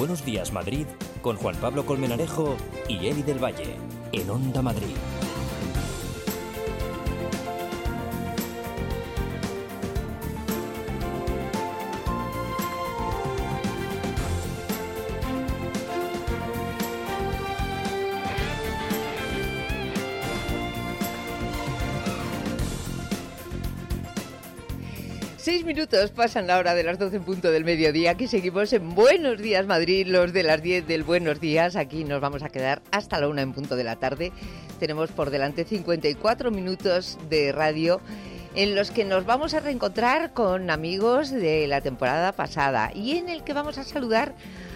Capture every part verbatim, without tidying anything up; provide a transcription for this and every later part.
Buenos Días Madrid con Juan Pablo Colmenarejo y Eli del Valle en Onda Madrid. Seis minutos pasan la hora de las doce en punto del mediodía, que seguimos en Buenos Días Madrid, los de las diez del Buenos Días. Aquí nos vamos a quedar hasta la una en punto de la tarde. Tenemos por delante cincuenta y cuatro minutos de radio en los que nos vamos a reencontrar con amigos de la temporada pasada y en el que vamos a saludar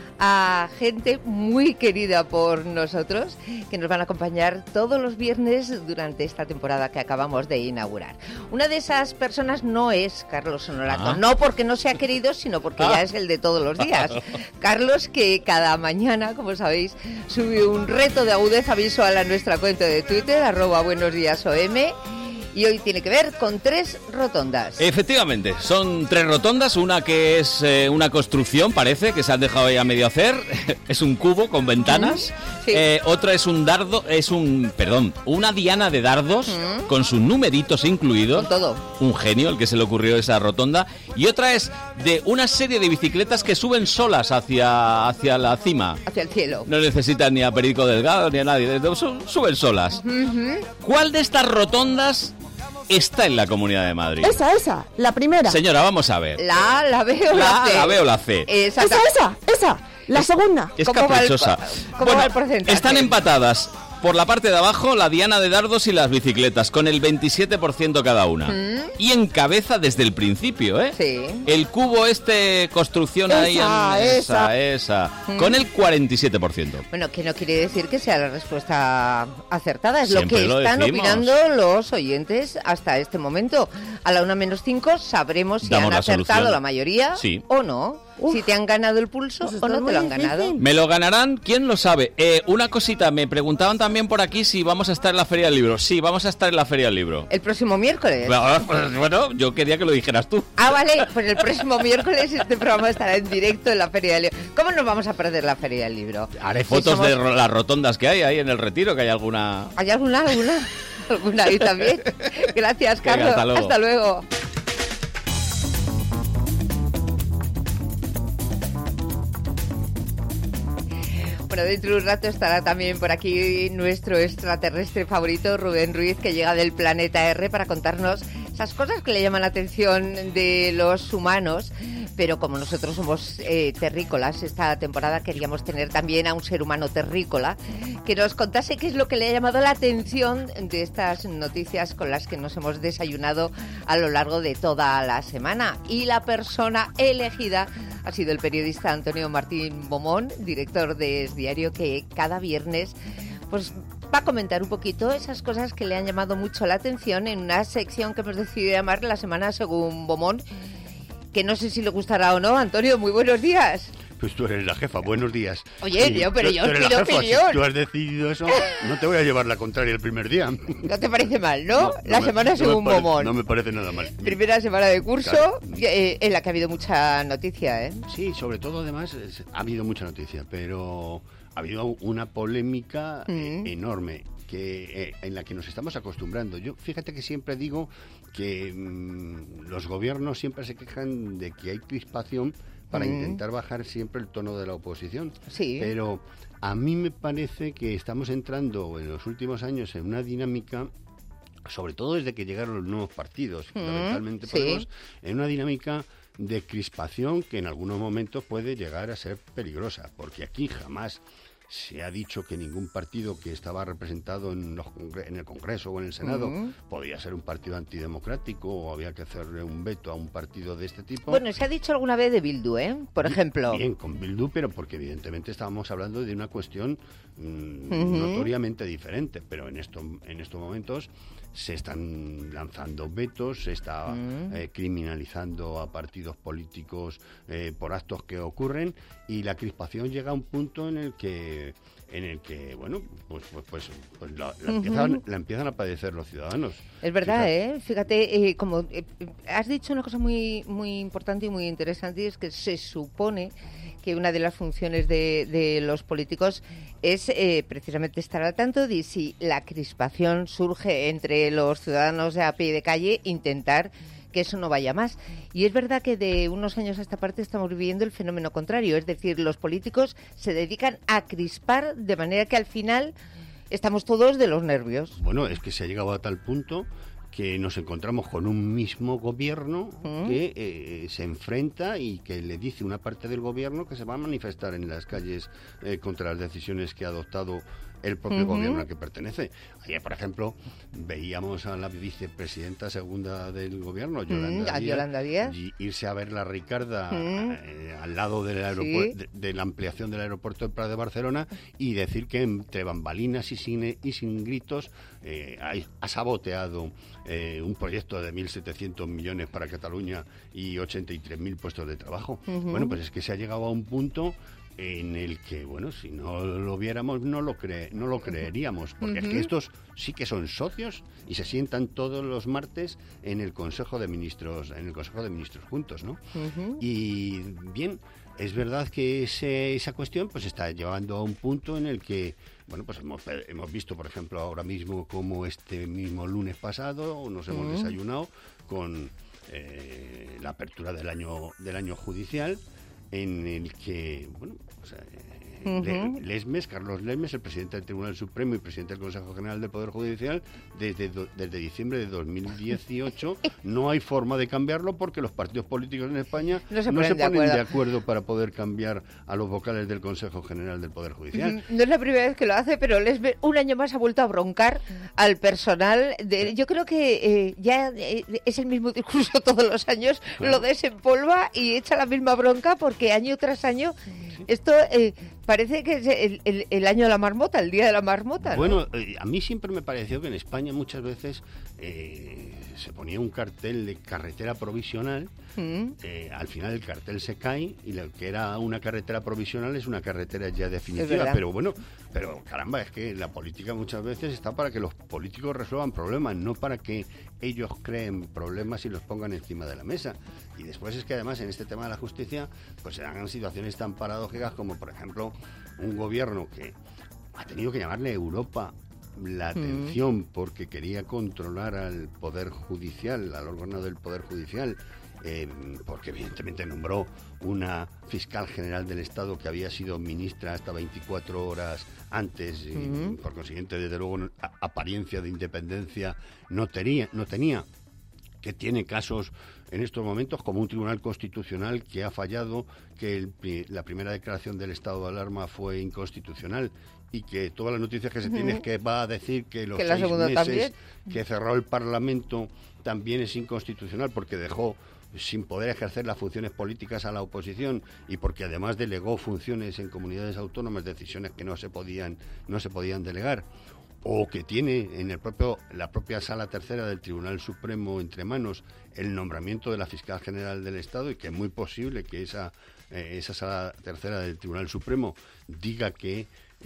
a gente muy querida por nosotros, que nos van a acompañar todos los viernes durante esta temporada que acabamos de inaugurar. Una de esas personas no es Carlos Honorato, ah. no porque no sea querido, sino porque ah. ya es el de todos los días. Carlos, que cada mañana, como sabéis, sube un reto de agudeza visual a nuestra cuenta de Twitter, arroba buenos días O M, y hoy tiene que ver con tres rotondas. Efectivamente, son tres rotondas, una que es eh, una construcción, parece, que se han dejado ahí a medio hacer, es un cubo con ventanas, uh-huh. sí. eh, otra es un dardo, es un, perdón, una diana de dardos, uh-huh. con sus numeritos incluidos, con todo. Un genio el que se le ocurrió esa rotonda, y otra es de una serie de bicicletas que suben solas hacia, hacia la cima. Hacia el cielo. No necesitan ni a Perico Delgado ni a nadie, suben solas. Uh-huh. ¿Cuál de estas rotondas está en la Comunidad de Madrid? Esa, esa, la primera. Señora, vamos a ver. La, la B o la, la C. La B o la C. Esa, esa, esa, la es, segunda. Es caprichosa. Va el, ¿cómo bueno, va el porcentaje? Están empatadas por la parte de abajo la diana de dardos y las bicicletas, con el veintisiete por ciento cada una. ¿Mm? Y encabeza desde el principio, ¿eh? Sí. El cubo este, construcción esa, ahí en... Esa, esa. esa ¿Mm? Con el cuarenta y siete por ciento. Bueno, que no quiere decir que sea la respuesta acertada. Es Siempre lo que lo están decimos. opinando los oyentes hasta este momento. A la una menos cinco sabremos si Damos han la acertado solución. la mayoría Sí. o no. Uf. Si te han ganado el pulso Pues o no te lo han difícil. ganado. ¿Me lo ganarán? ¿Quién lo sabe? Eh, una cosita, me preguntaban también por aquí si vamos a estar en la Feria del Libro. Sí, vamos a estar en la Feria del Libro. El próximo miércoles. Bueno, pues, bueno, yo quería que lo dijeras tú. Ah, vale, pues el próximo miércoles este programa estará en directo en la Feria del Libro. ¿Cómo nos vamos a perder la Feria del Libro? Haré Si fotos somos... de ro- las rotondas que hay ahí en el Retiro, que hay alguna... ¿Hay alguna, alguna? ¿Alguna ahí también? Gracias, Carlos. Venga, hasta luego. Hasta luego. Bueno, dentro de un rato estará también por aquí nuestro extraterrestre favorito, Rubén Ruiz, que llega del planeta R para contarnos esas cosas que le llaman la atención de los humanos. Pero como nosotros somos eh, terrícolas, esta temporada queríamos tener también a un ser humano terrícola que nos contase qué es lo que le ha llamado la atención de estas noticias con las que nos hemos desayunado a lo largo de toda la semana. Y la persona elegida ha sido el periodista Antonio Martín Bomón, director de Es Diario, que cada viernes pues va a comentar un poquito esas cosas que le han llamado mucho la atención en una sección que hemos decidido llamar La Semana Según Bomón, que no sé si le gustará o no. Antonio, muy buenos días. Pues tú eres la jefa, buenos días. Oye, Sí, tío, pero tú- yo tú os eres pido la jefa, opinión. Si tú has decidido eso, no te voy a llevar la contraria el primer día. ¿No te parece mal, no? No, la no me- Semana no me Según pare- Bomón. No me parece nada mal. Primera semana de curso, Claro. eh, en la que ha habido mucha noticia, ¿eh? Sí, sobre todo además es- ha habido mucha noticia, pero ha habido una polémica eh, Mm. enorme que eh, en la que nos estamos acostumbrando. Yo fíjate que siempre digo que mm, los gobiernos siempre se quejan de que hay crispación para Mm. intentar bajar siempre el tono de la oposición. Sí. Pero a mí me parece que estamos entrando en los últimos años en una dinámica, sobre todo desde que llegaron los nuevos partidos, Mm, fundamentalmente sí. Podemos, en una dinámica de crispación que en algunos momentos puede llegar a ser peligrosa, porque aquí jamás se ha dicho que ningún partido que estaba representado en, los congre- en el Congreso o en el Senado Mm. podía ser un partido antidemocrático o había que hacerle un veto a un partido de este tipo. Bueno, se ha dicho alguna vez de Bildu, ¿eh? Por ejemplo. Bien, con Bildu, pero porque evidentemente estábamos hablando de una cuestión mm, Ujú. notoriamente diferente, pero en, esto, en estos momentos se están lanzando vetos, se está Mm. eh, criminalizando a partidos políticos eh, por actos que ocurren y la crispación llega a un punto en el que en el que, bueno, pues pues, pues, pues la, la, empiezan, uh-huh. la empiezan a padecer los ciudadanos. Es verdad, Fíjate. ¿eh? Fíjate, eh, como eh, has dicho una cosa muy muy importante y muy interesante, y es que se supone que una de las funciones de, de los políticos es eh, precisamente estar al tanto de si la crispación surge entre los ciudadanos de a pie de calle, intentar que eso no vaya más. Y es verdad que de unos años a esta parte estamos viviendo el fenómeno contrario, es decir, los políticos se dedican a crispar de manera que al final estamos todos de los nervios. Bueno, es que se ha llegado a tal punto que nos encontramos con un mismo gobierno ¿Mm? que eh, se enfrenta y que le dice una parte del gobierno que se va a manifestar en las calles eh, contra las decisiones que ha adoptado el propio uh-huh. gobierno al que pertenece. Ayer, por ejemplo, veíamos a la vicepresidenta segunda del gobierno, Yolanda, mm, Díaz, Yolanda Díaz, y irse a ver la Ricarda mm. eh, al lado del aeropuerto, sí. de, de la ampliación del aeropuerto del Prat de Barcelona, y decir que entre bambalinas y sin, y sin gritos eh, ha, ha saboteado eh, un proyecto de mil setecientos millones para Cataluña y ochenta y tres mil puestos de trabajo. Uh-huh. Bueno, pues es que se ha llegado a un punto en el que, bueno, si no lo viéramos no lo cre- no lo creeríamos, porque uh-huh. es que estos sí que son socios y se sientan todos los martes en el Consejo de Ministros, en el Consejo de Ministros juntos, ¿no? Uh-huh. Y bien, es verdad que ese, esa cuestión pues está llevando a un punto en el que, bueno, pues hemos, hemos visto, por ejemplo, ahora mismo como este mismo lunes pasado nos hemos uh-huh. desayunado con eh, la apertura del año del año judicial, en el que, bueno, o sea, uh-huh. Lesmes, Carlos Lesmes, el presidente del Tribunal Supremo y presidente del Consejo General del Poder Judicial, desde, do, desde diciembre de dos mil dieciocho, no hay forma de cambiarlo porque los partidos políticos en España no se no ponen, se de, ponen acuerdo. de acuerdo para poder cambiar a los vocales del Consejo General del Poder Judicial. No es la primera vez que lo hace, pero Lesmes un año más ha vuelto a broncar al personal. De, yo creo que eh, ya eh, es el mismo discurso todos los años, claro. Lo desempolva y echa la misma bronca porque año tras año sí. esto eh, parece que es el, el, el año de la marmota, el día de la marmota, ¿no? Bueno, eh, a mí siempre me pareció que en España muchas veces eh, se ponía un cartel de carretera provisional, mm. eh, al final el cartel se cae y lo que era una carretera provisional es una carretera ya definitiva, pero bueno, pero caramba, es que la política muchas veces está para que los políticos resuelvan problemas, no para que ellos creen problemas y los pongan encima de la mesa. Y después es que además en este tema de la justicia pues se dan situaciones tan paradójicas como, por ejemplo, un gobierno que ha tenido que llamarle a Europa la atención mm. porque quería controlar al Poder Judicial, al órgano del Poder Judicial, eh, porque evidentemente nombró una fiscal general del Estado que había sido ministra hasta veinticuatro horas antes, y mm. por consiguiente, desde luego, a, apariencia de independencia no tenía, no tenía, que tiene casos en estos momentos como un tribunal constitucional que ha fallado, que el, la primera declaración del estado de alarma fue inconstitucional y que todas las noticias que se uh-huh. tienen es que va a decir que los que seis meses también. que cerró el Parlamento también es inconstitucional porque dejó sin poder ejercer las funciones políticas a la oposición y porque además delegó funciones en comunidades autónomas, decisiones que no se podían no se podían delegar. O que tiene en el propio la propia Sala Tercera del Tribunal Supremo entre manos el nombramiento de la Fiscal General del Estado y que es muy posible que esa, eh, esa Sala Tercera del Tribunal Supremo diga que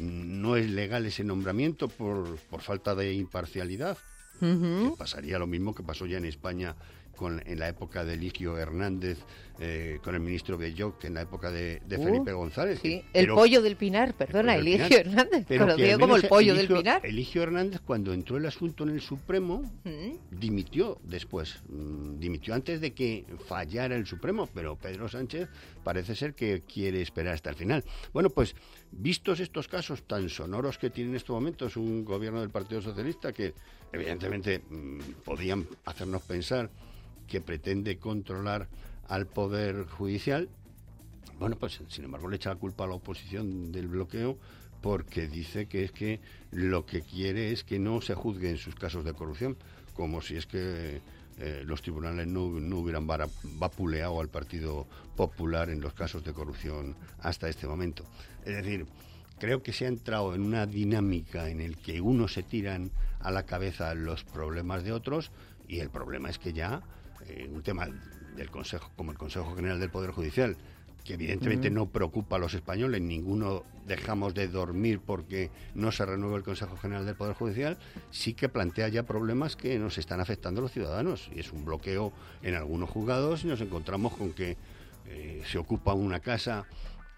no es legal ese nombramiento por, por falta de imparcialidad. Uh-huh. Que pasaría lo mismo que pasó ya en España con, en la época de Eligio Hernández, eh, con el ministro Belloc, en la época de, de Felipe uh, González. Sí, el pero, pollo del Pinar, perdona, el Eligio Pinar, Hernández, conocido como el pollo Eligio, del Pinar. Eligio Hernández, cuando entró el asunto en el Supremo, ¿Mm? dimitió después, mmm, dimitió antes de que fallara el Supremo, pero Pedro Sánchez parece ser que quiere esperar hasta el final. Bueno, pues, vistos estos casos tan sonoros que tiene en estos momentos un gobierno del Partido Socialista, que evidentemente mmm, podían hacernos pensar que pretende controlar al Poder Judicial, bueno, pues sin embargo le echa la culpa a la oposición del bloqueo porque dice que es que lo que quiere es que no se juzguen sus casos de corrupción, como si es que eh, los tribunales no, no hubieran vapuleado al Partido Popular en los casos de corrupción hasta este momento. Es decir, creo que se ha entrado en una dinámica en el que unos se tiran a la cabeza los problemas de otros y el problema es que ya Eh, un tema del Consejo, como el Consejo General del Poder Judicial, que evidentemente uh-huh. no preocupa a los españoles, ninguno dejamos de dormir porque no se renueva el Consejo General del Poder Judicial, sí que plantea ya problemas que nos están afectando a los ciudadanos, y es un bloqueo en algunos juzgados, y nos encontramos con que eh, se ocupa una casa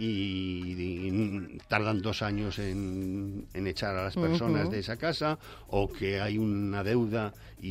y, y tardan dos años en, en echar a las personas uh-huh. de esa casa, o que hay una deuda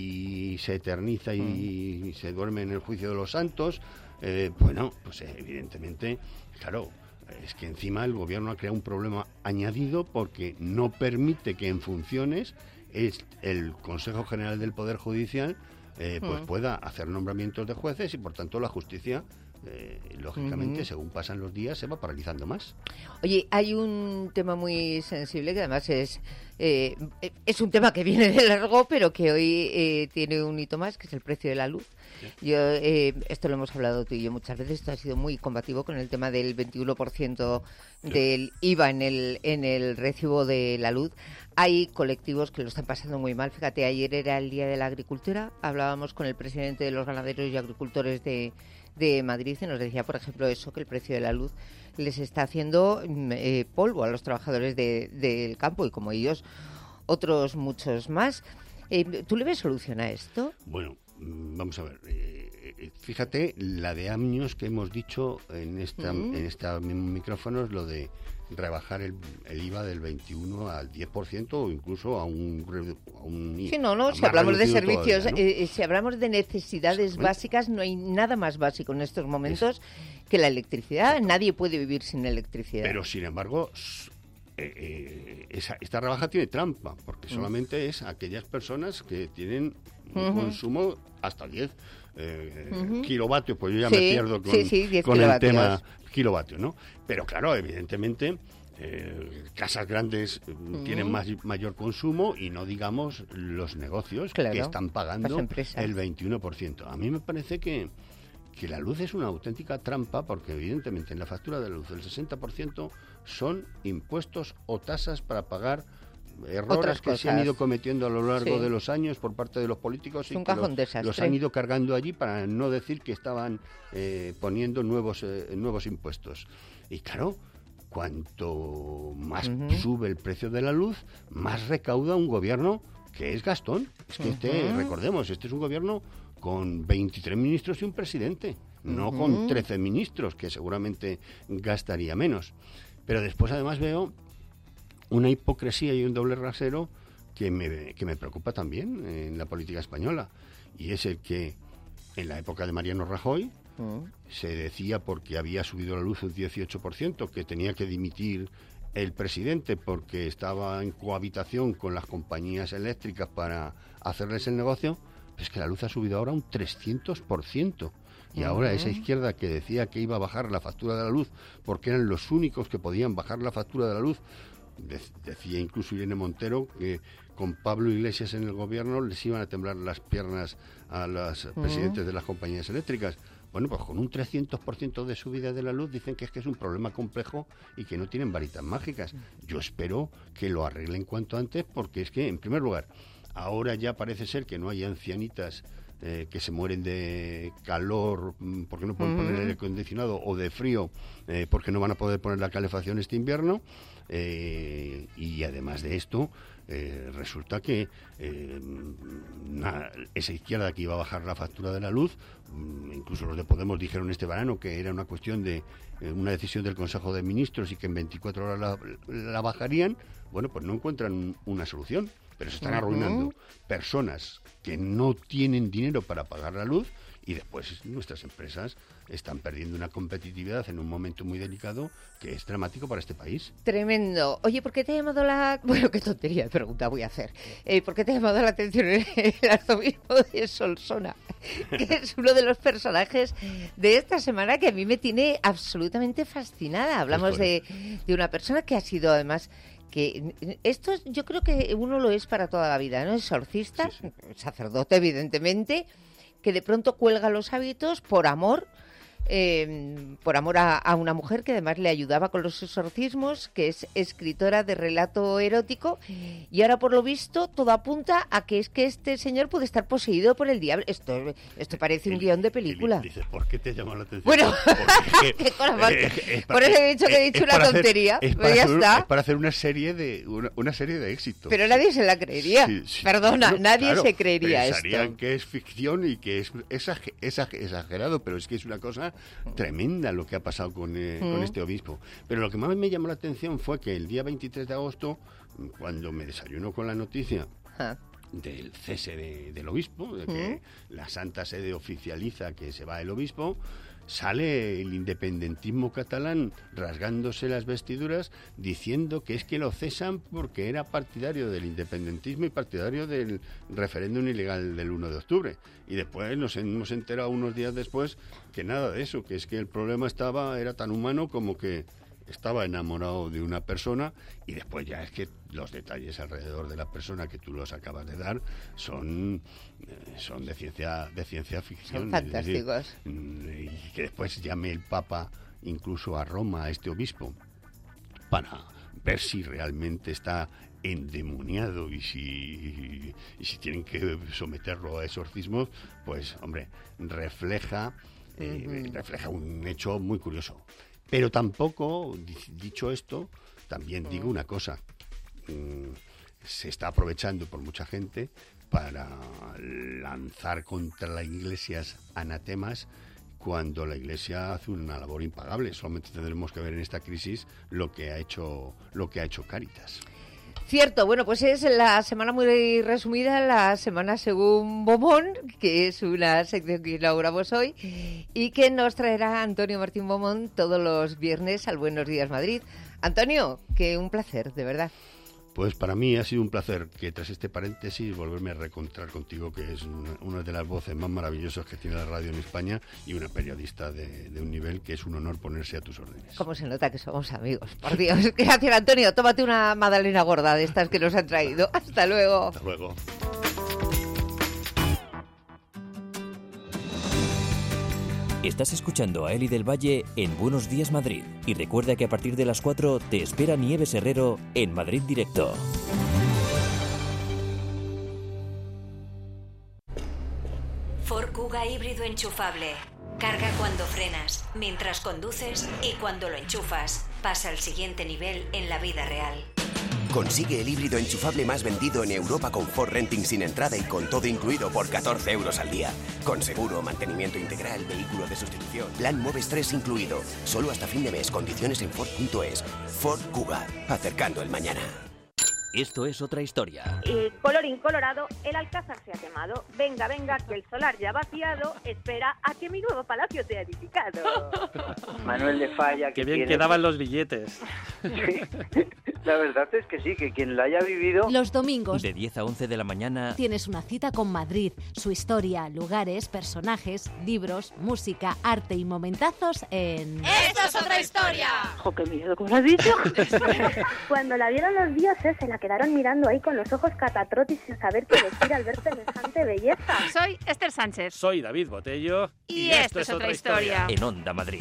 y se eterniza y, uh-huh. y se duerme en el juicio de los santos. Eh, bueno, pues eh, evidentemente, claro, es que encima el gobierno ha creado un problema añadido porque no permite que en funciones es el Consejo General del Poder Judicial eh, pues uh-huh. pueda hacer nombramientos de jueces, y por tanto la justicia Eh, lógicamente, uh-huh. según pasan los días, se va paralizando más. Oye, hay un tema muy sensible que además es eh, es un tema que viene de largo, pero que hoy eh, tiene un hito más, que es el precio de la luz. Sí. Yo eh, esto lo hemos hablado tú y yo muchas veces. Esto ha sido muy combativo con el tema del veintiuno por ciento sí. del I V A en el en el recibo de la luz. Hay colectivos que lo están pasando muy mal. Fíjate, ayer era el Día de la Agricultura. Hablábamos con el presidente de los ganaderos y agricultores de de Madrid, y nos decía, por ejemplo, eso, que el precio de la luz les está haciendo eh, polvo a los trabajadores de, del campo, y como ellos, otros muchos más. Eh, ¿Tú le ves solución a esto? Bueno, vamos a ver. Eh, fíjate, la de años que hemos dicho en esta uh-huh. en estos mismos micrófonos, lo de rebajar el, el I V A del veintiuno al diez por ciento, o incluso a un, a un sí, no, no, si hablamos de servicios, todavía, ¿no? eh, si hablamos de necesidades básicas, no hay nada más básico en estos momentos es, que la electricidad. Nadie puede vivir sin electricidad. Pero, sin embargo, eh, eh, esa, esta rebaja tiene trampa, porque solamente uh-huh. es aquellas personas que tienen un uh-huh. consumo hasta diez eh, uh-huh. kilovatios, pues yo ya sí, me pierdo con, sí, sí, con el tema kilovatios, ¿no? Pero claro, evidentemente, eh, casas grandes uh-huh. tienen más, mayor consumo, y no digamos los negocios claro, que están pagando el veintiuno por ciento. A mí me parece que, que la luz es una auténtica trampa, porque evidentemente en la factura de la luz el sesenta por ciento son impuestos o tasas para pagar errores Otras que cosas. se han ido cometiendo a lo largo sí. de los años por parte de los políticos, y un que cajón los, de los han ido cargando allí, para no decir que estaban eh, poniendo nuevos eh, nuevos impuestos. Y claro, cuanto más uh-huh. sube el precio de la luz, más recauda un gobierno que es gastón. Es que uh-huh. este, recordemos, este es un gobierno con veintitrés ministros y un presidente, no uh-huh. con trece ministros, que seguramente gastaría menos. Pero después además veo una hipocresía y un doble rasero que me, que me preocupa también en la política española, y es el que en la época de Mariano Rajoy uh-huh. se decía, porque había subido la luz un dieciocho por ciento, que tenía que dimitir el presidente porque estaba en cohabitación con las compañías eléctricas para hacerles el negocio. Pues que la luz ha subido ahora un trescientos por ciento. Y uh-huh. ahora esa izquierda que decía que iba a bajar la factura de la luz porque eran los únicos que podían bajar la factura de la luz, de- decía incluso Irene Montero que con Pablo Iglesias en el gobierno les iban a temblar las piernas a los uh-huh. presidentes de las compañías eléctricas. Bueno, pues con un trescientos por ciento de subida de la luz dicen que es que es un problema complejo y que no tienen varitas mágicas. Yo espero que lo arreglen cuanto antes, porque es que, en primer lugar, ahora ya parece ser que no hay ancianitas eh, que se mueren de calor mm, porque no pueden mm. poner el aire acondicionado, o de frío eh, porque no van a poder poner la calefacción este invierno. Eh, y además de esto, eh, resulta que eh, na, esa izquierda que iba a bajar la factura de la luz, mm, incluso los de Podemos dijeron este verano que era una cuestión de eh, una decisión del Consejo de Ministros y que en veinticuatro horas la, la bajarían. Bueno, pues no encuentran una solución, pero se están uh-huh. arruinando personas que no tienen dinero para pagar la luz, y después nuestras empresas están perdiendo una competitividad en un momento muy delicado que es dramático para este país. Tremendo. Oye, ¿por qué te ha llamado la... Bueno, qué tontería de pregunta voy a hacer. Eh, ¿Por qué te ha llamado la atención el, el arzobispo de Solsona? Que es uno de los personajes de esta semana que a mí me tiene absolutamente fascinada. Hablamos de, de una persona que ha sido además... que esto yo creo que uno lo es para toda la vida, ¿no? Exorcista, sí, sí. sacerdote evidentemente, que de pronto cuelga los hábitos por amor, eh, por amor a, a una mujer que además le ayudaba con los exorcismos, que es escritora de relato erótico, y ahora por lo visto todo apunta a que es que este señor puede estar poseído por el diablo. Esto, esto parece un El- guión de el- película. Dices, ¿por qué te llama la atención? Bueno, Porque es que, qué cosa más- eh, es por eso he dicho que he es- dicho es una para hacer- tontería, es pero para ya hacer un- está. es para hacer una serie de una, una serie de éxitos. Pero nadie se la creería. Sí, sí, Perdona, claro, nadie claro. se creería Pensarían esto. que es ficción y que es exag- exag- exagerado, pero es que es una cosa tremenda lo que ha pasado con, eh, Mm. con este obispo. Pero lo que más me llamó la atención fue que el día veintitrés de agosto, cuando me desayunó con la noticia Ah, del cese de- del obispo, de que la Santa Sede oficializa que se va el obispo, sale el independentismo catalán rasgándose las vestiduras diciendo que es que lo cesan porque era partidario del independentismo y partidario del referéndum ilegal del uno de octubre. Y después nos hemos enterado unos días después que nada de eso, que es que el problema estaba era tan humano como que estaba enamorado de una persona, y después ya es que los detalles alrededor de la persona que tú los acabas de dar son eh, son de ciencia de ciencia ficción. Son Es decir, fantásticos. mm, y que después llame el Papa incluso a Roma a este obispo para ver si realmente está endemoniado y si y si tienen que someterlo a exorcismos, pues hombre, refleja eh, Ujú. refleja un hecho muy curioso. Pero tampoco, di- dicho esto, también digo una cosa. mm, se está aprovechando por mucha gente para lanzar contra la Iglesia anatemas cuando la Iglesia hace una labor impagable. Solamente tendremos que ver en esta crisis lo que ha hecho, lo que ha hecho Cáritas. Cierto, bueno, pues es la semana muy resumida, la semana según Bomón, que es una sección que inauguramos hoy y que nos traerá Antonio Martín Bomón todos los viernes al Buenos Días Madrid. Antonio, que un placer, de verdad. Pues para mí ha sido un placer que tras este paréntesis volverme a reencontrar contigo, que es una, una de las voces más maravillosas que tiene la radio en España y una periodista de, de un nivel que es un honor ponerse a tus órdenes. Cómo se nota que somos amigos, por Dios. Gracias, Antonio. Tómate una magdalena gorda de estas que nos han traído. Hasta luego. Hasta luego. Estás escuchando a Eli del Valle en Buenos Días Madrid. Y recuerda que a partir de las cuatro te espera Nieves Herrero en Madrid Directo. Ford Kuga híbrido enchufable. Carga cuando frenas, mientras conduces y cuando lo enchufas. Pasa al siguiente nivel en la vida real. Consigue el híbrido enchufable más vendido en Europa con Ford Renting sin entrada y con todo incluido por catorce euros al día. Con seguro, mantenimiento integral, vehículo de sustitución, plan Moves tres incluido. Solo hasta fin de mes. Condiciones en Ford punto es. Ford Kuga. Acercando el mañana. Esto es otra historia. Y colorín colorado, el alcázar se ha quemado. Venga, venga, que el solar ya vaciado espera a que mi nuevo palacio sea edificado. Manuel de Falla. Qué que bien tiene... quedaban los billetes. Sí. La verdad es que sí, que quien lo haya vivido... Los domingos De diez a once de la mañana. tienes una cita con Madrid, su historia, lugares, personajes, libros, música, arte y momentazos en... ¡Esto es otra historia! ¡Jo, qué miedo! ¿Cómo lo has dicho? Cuando la vieron los dioses, se la quedaron mirando ahí con los ojos catatrotis sin saber qué decir al ver semejante belleza. Soy Esther Sánchez. Soy David Botello. Y, esto, es otra historia. En Onda Madrid.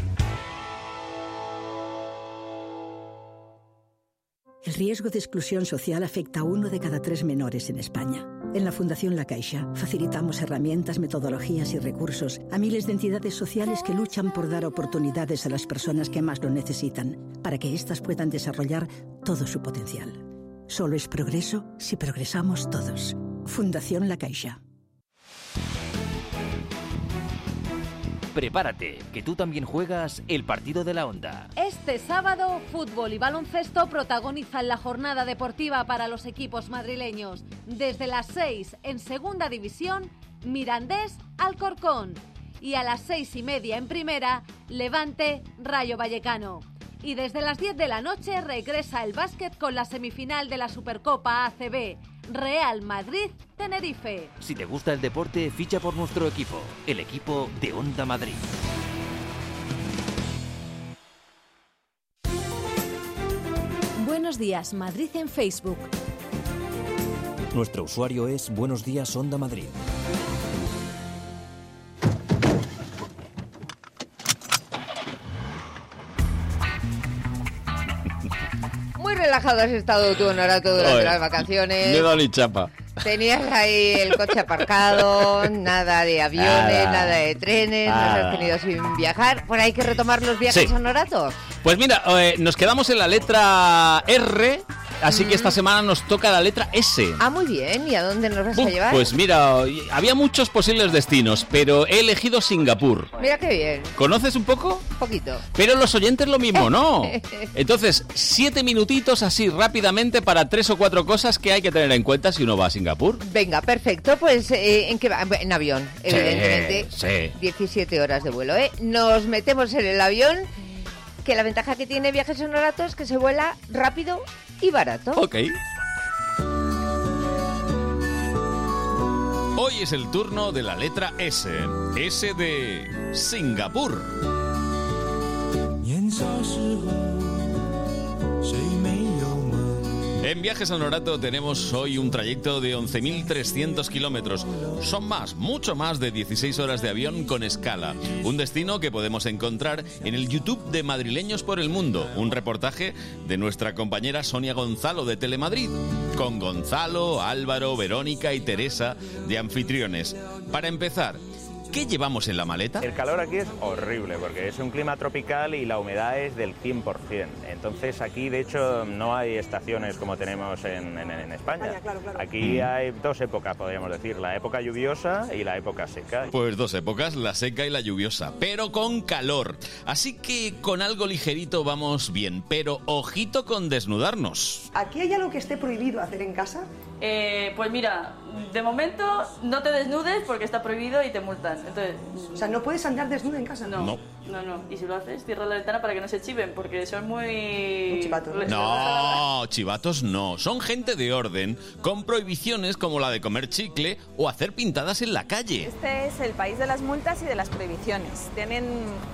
El riesgo de exclusión social afecta a uno de cada tres menores en España. En la Fundación La Caixa facilitamos herramientas, metodologías y recursos a miles de entidades sociales que luchan por dar oportunidades a las personas que más lo necesitan, para que éstas puedan desarrollar todo su potencial. Solo es progreso si progresamos todos. Fundación La Caixa. Prepárate, que tú también juegas el partido de la Onda. Este sábado, fútbol y baloncesto protagonizan la jornada deportiva para los equipos madrileños. Desde las seis en Segunda División, Mirandés Alcorcón. Y a las seis y media en Primera, Levante Rayo Vallecano. Y desde las diez de la noche regresa el básquet con la semifinal de la Supercopa A C B. Real Madrid-Tenerife. Si te gusta el deporte, ficha por nuestro equipo, el equipo de Onda Madrid. Buenos días, Madrid en Facebook. Nuestro usuario es Buenos Días Onda Madrid. relajado has estado tú, Honorato, durante Oye, las vacaciones. No he dado ni chapa. Tenías ahí el coche aparcado, nada de aviones, Nada. nada de trenes, Nada. nos has tenido sin viajar. ¿Por ahí hay que retomar los viajes, Sí. Honorato? Pues mira, eh, nos quedamos en la letra R, así que esta semana nos toca la letra S. Ah, muy bien. ¿Y a dónde nos vas a Uf, llevar? pues mira, había muchos posibles destinos, pero he elegido Singapur. Mira qué bien. ¿Conoces un poco? Un poquito. Pero los oyentes lo mismo, ¿no? Entonces, siete minutitos así rápidamente para tres o cuatro cosas que hay que tener en cuenta si uno va a Singapur. Venga, perfecto. Pues, eh, ¿en qué va? En avión, Sí, evidentemente. sí. diecisiete horas de vuelo, ¿eh? Nos metemos en el avión, que la ventaja que tiene Viajes Honorato es que se vuela rápido y barato. Ok. Hoy es el turno de la letra S. S de Singapur. En Viajes Honorato tenemos hoy un trayecto de once mil trescientos kilómetros. Son más, mucho más de dieciséis horas de avión con escala. Un destino que podemos encontrar en el YouTube de Madrileños por el Mundo. Un reportaje de nuestra compañera Sonia Gonzalo de Telemadrid. Con Gonzalo, Álvaro, Verónica y Teresa de anfitriones. Para empezar, ¿qué llevamos en la maleta? El calor aquí es horrible porque es un clima tropical y la humedad es del cien por ciento. Entonces aquí de hecho no hay estaciones como tenemos en, en, en España. España, claro, claro. Aquí hay dos épocas, podríamos decir, la época lluviosa y la época seca. Pues dos épocas, la seca y la lluviosa, pero con calor. Así que con algo ligerito vamos bien, pero ojito con desnudarnos. ¿Aquí hay algo que esté prohibido hacer en casa? Eh, pues mira, de momento no te desnudes porque está prohibido y te multan. Entonces, o sea, ¿no puedes andar desnuda en casa? No, no, no. no. Y si lo haces, cierra la ventana para que no se chiven porque son muy... chivatos. No, chivatos no. Son gente de orden, con prohibiciones como la de comer chicle o hacer pintadas en la calle. Este es el país de las multas y de las prohibiciones. Tienen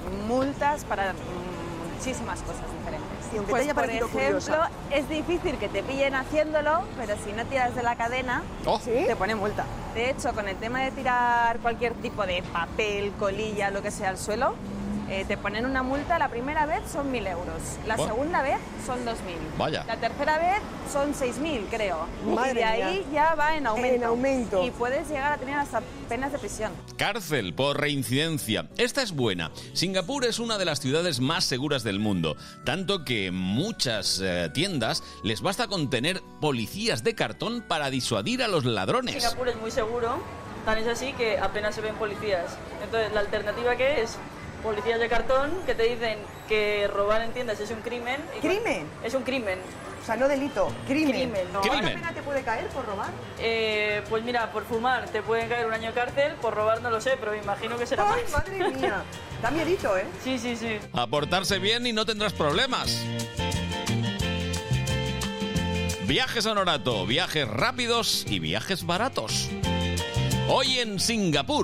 multas para muchísimas cosas diferentes. Y aunque pues, te haya por parecido ejemplo, curiosa. es difícil que te pillen haciéndolo, pero si no tiras de la cadena, oh. te pone multa. De hecho, con el tema de tirar cualquier tipo de papel, colilla, lo que sea al suelo, eh, te ponen una multa. La primera vez son mil euros, la Bueno. segunda vez son dos mil. Vaya. La tercera vez son seis mil, creo. Madre y de ahí mía. ya va en aumento. En aumento. Y puedes llegar a tener hasta penas de prisión. Cárcel por reincidencia. Esta es buena. Singapur es una de las ciudades más seguras del mundo, tanto que en muchas eh, tiendas les basta con tener policías de cartón para disuadir a los ladrones. Singapur es muy seguro, tan es así que apenas se ven policías. Entonces, ¿la alternativa qué es? Policías de cartón que te dicen que robar en tiendas es un crimen. Y ¿Crimen? Es un crimen. O sea, no delito, crimen. Crimen. ¿Cuánta pena te puede caer por robar? Eh, pues mira, por fumar te pueden caer un año de cárcel, por robar no lo sé, pero me imagino que será ¡Ay, más. madre mía! Da miedito, ¿eh? Sí, sí, sí. A portarse bien y no tendrás problemas. Viajes Honorato, viajes rápidos y viajes baratos. Hoy en Singapur.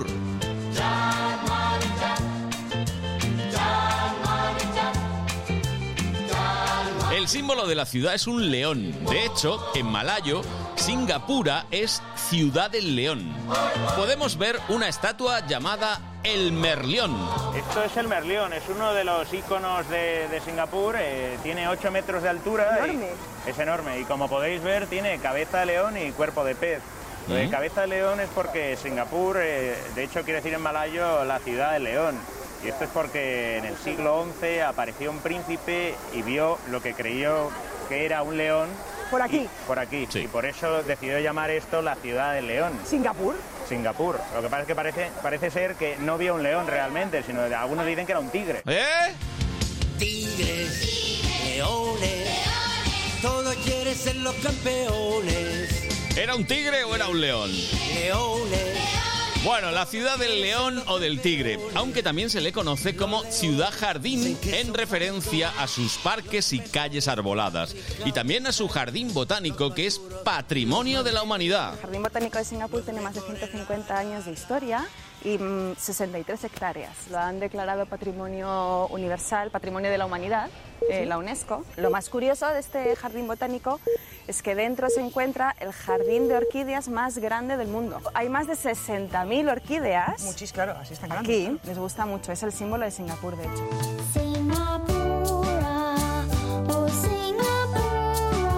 El símbolo de la ciudad es un león. De hecho, en malayo, Singapura es Ciudad del León. Podemos ver una estatua llamada el Merlión. Esto es el Merlión, es uno de los íconos de, de Singapur, eh, tiene ocho metros de altura. Enorme. Y, es enorme y como podéis ver tiene cabeza de león y cuerpo de pez. Lo de ¿Mm? cabeza de león es porque Singapur, eh, de hecho quiere decir en malayo la ciudad del león. Y esto es porque en el siglo once apareció un príncipe y vio lo que creyó que era un león. ¿Por aquí? Y, por aquí. Sí. Y por eso decidió llamar esto la ciudad del león. ¿Singapur? Singapur. Lo que pasa es que parece, parece ser que no vio un león realmente, sino que algunos dicen que era un tigre. ¿Eh? Tigres, leones, todos quieren ser los campeones. ¿Era un tigre o era un león? Leones. Bueno, la ciudad del león o del tigre, aunque también se le conoce como ciudad jardín en referencia a sus parques y calles arboladas y también a su jardín botánico que es patrimonio de la humanidad. El Jardín Botánico de Singapur tiene más de ciento cincuenta años de historia y mm, sesenta y tres hectáreas. Lo han declarado Patrimonio Universal, Patrimonio de la Humanidad, eh, la UNESCO. Lo más curioso de este jardín botánico es que dentro se encuentra el jardín de orquídeas más grande del mundo. Hay más de sesenta mil orquídeas. Muchis, claro, así están grandes. Aquí, les gusta mucho, es el símbolo de Singapur, de hecho.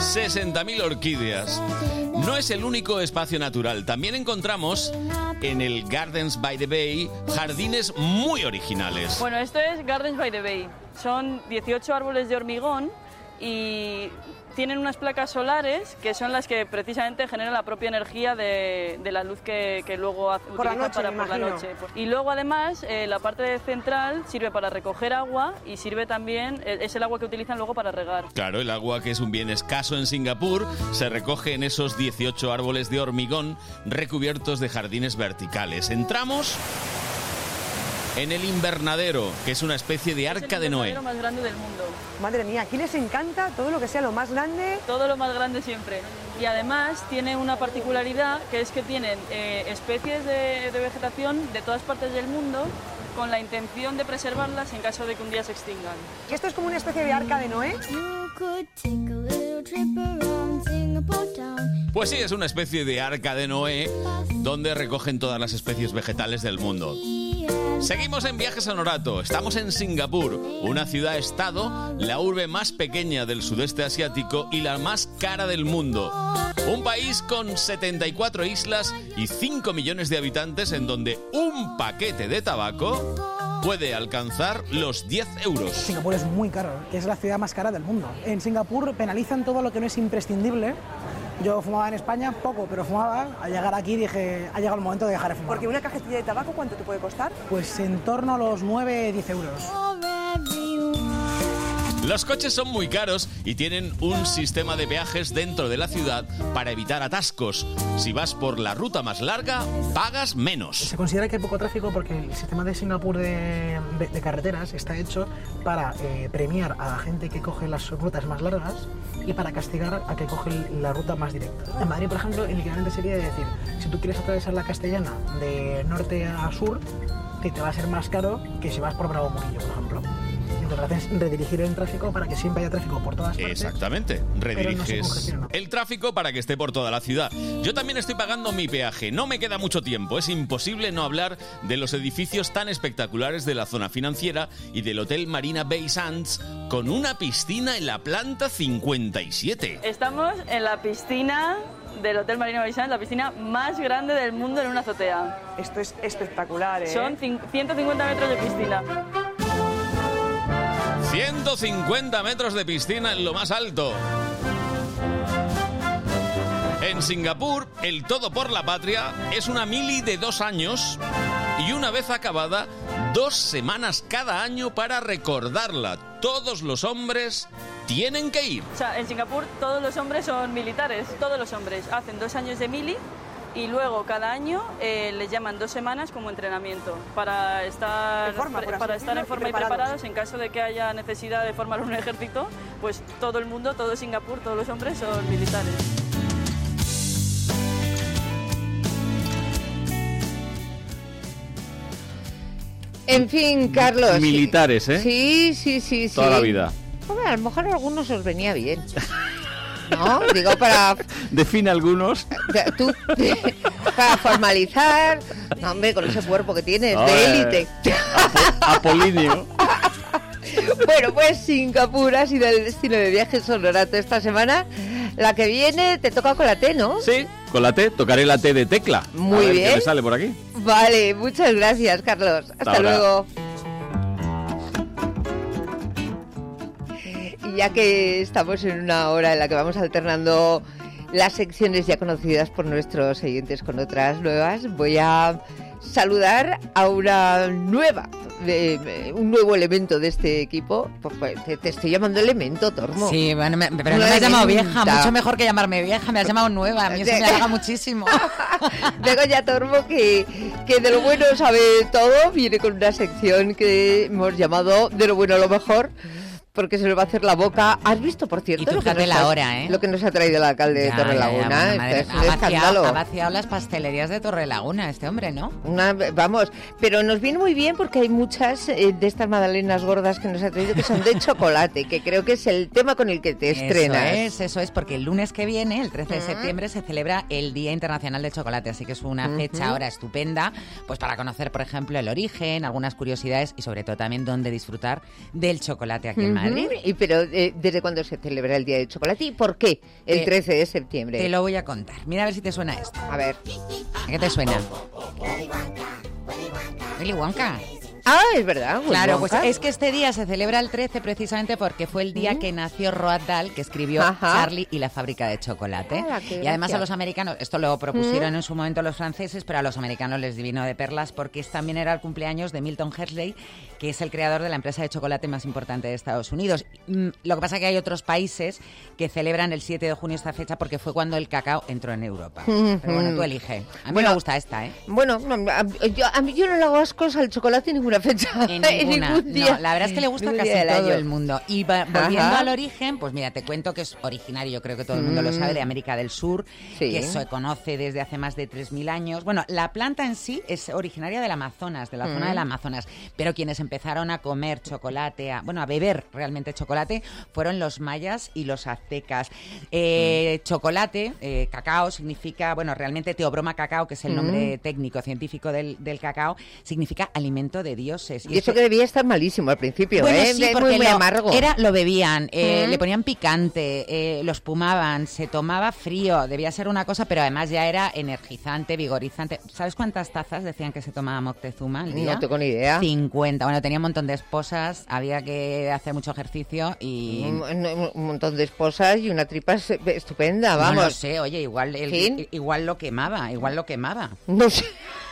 sesenta mil orquídeas. No es el único espacio natural. También encontramos en el Gardens by the Bay jardines muy originales. Bueno, esto es Gardens by the Bay. Son dieciocho árboles de hormigón y tienen unas placas solares que son las que precisamente generan la propia energía de, de la luz que, que luego hace, por utilizan la noche, para me por la imagino. noche. Y luego además eh, la parte central sirve para recoger agua y sirve también, es el agua que utilizan luego para regar. Claro, el agua, que es un bien escaso en Singapur, se recoge en esos dieciocho árboles de hormigón recubiertos de jardines verticales. Entramos en el invernadero, que es una especie de arca de Noé. Es el invernadero más grande del mundo. Madre mía, aquí les encanta todo lo que sea lo más grande. Todo lo más grande siempre. Y además tiene una particularidad, que es que tienen eh, especies de, de vegetación de todas partes del mundo con la intención de preservarlas en caso de que un día se extingan. ¿Esto es como una especie de arca de Noé? Pues sí, es una especie de arca de Noé donde recogen todas las especies vegetales del mundo. Seguimos en Viajes a Honorato. Estamos en Singapur, una ciudad-estado, la urbe más pequeña del sudeste asiático y la más cara del mundo. Un país con setenta y cuatro islas y cinco millones de habitantes, en donde un paquete de tabaco puede alcanzar los diez euros. Singapur es muy caro, es la ciudad más cara del mundo. En Singapur penalizan todo lo que no es imprescindible. Yo fumaba en España poco, pero fumaba. Al llegar aquí dije, ha llegado el momento de dejar de fumar. Porque una cajetilla de tabaco, ¿cuánto te puede costar? Pues en torno a los nueve a diez euros. Los coches son muy caros y tienen un sistema de peajes dentro de la ciudad para evitar atascos. Si vas por la ruta más larga, pagas menos. Se considera que hay poco tráfico porque el sistema de Singapur de, de, de carreteras está hecho para eh, premiar a la gente que coge las rutas más largas y para castigar a que coge la ruta más directa. En Madrid, por ejemplo, el equivalente sería de decir, si tú quieres atravesar la Castellana de norte a sur, te, te va a ser más caro que si vas por Bravo Murillo, por ejemplo. Entonces haces redirigir el tráfico para que siempre haya tráfico por todas partes. Exactamente, rediriges no el tráfico para que esté por toda la ciudad. Yo también estoy pagando mi peaje, no me queda mucho tiempo, es imposible no hablar de los edificios tan espectaculares de la zona financiera y del Hotel Marina Bay Sands, con una piscina en la planta cincuenta y siete. Estamos en la piscina del Hotel Marina Bay Sands, la piscina más grande del mundo en una azotea. Esto es espectacular, ¿eh? Son ciento cincuenta metros de piscina. ciento cincuenta metros de piscina en lo más alto. En Singapur, el todo por la patria es una mili de dos años y una vez acabada, dos semanas cada año para recordarla. Todos los hombres tienen que ir. O sea, en Singapur todos los hombres son militares, todos los hombres hacen dos años de mili y luego cada año eh, les llaman dos semanas como entrenamiento para estar en forma, pre- para estar en forma y preparados. preparados en caso de que haya necesidad de formar un ejército, pues todo el mundo, todo Singapur, todos los hombres son militares. En fin, Carlos. Militares, ¿eh? Sí, sí, sí, sí. Toda la vida. Hombre, a lo mejor a algunos os venía bien. ¿No? Digo, para... Define algunos. Tú, para formalizar... No, hombre, con ese cuerpo que tienes, no, de élite. Apolíneo. Bueno, pues Singapur ha sido el destino de Viajes Honorato esta semana. La que viene te toca con la T, ¿no? Sí, con la T. Tocaré la T de Tecla. Muy a ver bien. ¿Qué me sale por aquí? Vale, muchas gracias, Carlos. Hasta, Hasta luego. Y ya que estamos en una hora en la que vamos alternando las secciones ya conocidas por nuestros oyentes con otras nuevas, voy a saludar a una nueva, eh, un nuevo elemento de este equipo. Pues, te, te estoy llamando elemento, Tormo. Sí, bueno, me, pero no me has llamado vieja, mucho mejor que llamarme vieja, me has llamado nueva, a mí eso me halaga muchísimo. Begoña Tormo, que, que de lo bueno sabe todo, viene con una sección que hemos llamado De lo bueno a lo mejor, porque se le va a hacer la boca. ¿Has visto, por cierto, y tú lo, que nos la ha, hora, ¿eh? lo que nos ha traído el alcalde ya, de Torrelaguna? Ya, ya, es ha un escándalo. Vaciado, ha vaciado las pastelerías de Torrelaguna este hombre, ¿no? Una, vamos, pero nos viene muy bien porque hay muchas eh, de estas magdalenas gordas que nos ha traído que son de chocolate, que creo que es el tema con el que te estrenas. Eso es, eso es, porque el lunes que viene, el trece de septiembre, se celebra el Día Internacional del Chocolate, así que es una fecha uh-huh. ahora estupenda, pues para conocer, por ejemplo, el origen, algunas curiosidades y sobre todo también dónde disfrutar del chocolate aquí uh-huh. en Madrid. Madrid. Mm, y pero eh, ¿desde cuándo se celebra el Día del Chocolate y por qué el Te- trece de septiembre? Te lo voy a contar. Mira a ver si te suena esto. A ver. ¿A qué te suena? Willy Wonka. Ah, es verdad. Willy Claro, pues Wonka. es que este día se celebra el trece precisamente porque fue el día que nació Roald Dahl, que escribió Ajá. Charlie y la fábrica de chocolate. Ala, qué Y además gracia. a los americanos, esto lo propusieron ¿Mm? en su momento los franceses, pero a los americanos les vino de perlas porque es- también era el cumpleaños de Milton Hershey, que es el creador de la empresa de chocolate más importante de Estados Unidos. Mm, Lo que pasa es que hay otros países que celebran el siete de junio esta fecha porque fue cuando el cacao entró en Europa. Pero bueno, tú elige. A mí Bueno, me gusta esta, ¿eh? Bueno, a, yo, a mí yo no le hago ascos al chocolate en ninguna fecha. En ninguna. ningún día. No, la verdad es que le gusta ningún casi día del todo año. el mundo. Y va- volviendo Ajá. al origen, pues mira, te cuento que es originario, yo creo que todo el mundo lo Mm. sabe, de América del Sur, Sí. que se conoce desde hace más de tres mil años. Bueno, la planta en sí es originaria del Amazonas, de la zona Mm. del Amazonas, pero quienes empezaron a comer chocolate, a, bueno, a beber realmente chocolate, fueron los mayas y los aztecas. Eh, Mm. Chocolate, eh, cacao, significa, bueno, realmente Teobroma cacao, que es el nombre Mm. técnico, científico del, del cacao, significa alimento de dioses. Y eso este- que debía estar malísimo al principio, bueno, ¿eh? sí, Muy, porque muy lo, amargo. Era, lo bebían, eh, Mm. le ponían picante, eh, lo espumaban, se tomaba frío, debía ser una cosa, pero además ya era energizante, vigorizante. ¿Sabes cuántas tazas decían que se tomaba Moctezuma al día? No tengo ni idea. cincuenta. Bueno, tenía un montón de esposas, había que hacer mucho ejercicio y... Un, un- un montón de esposas y una tripa es- estupenda, No, vamos. no sé, oye, igual, el- ¿Sí? igual lo quemaba, igual lo quemaba. No sé.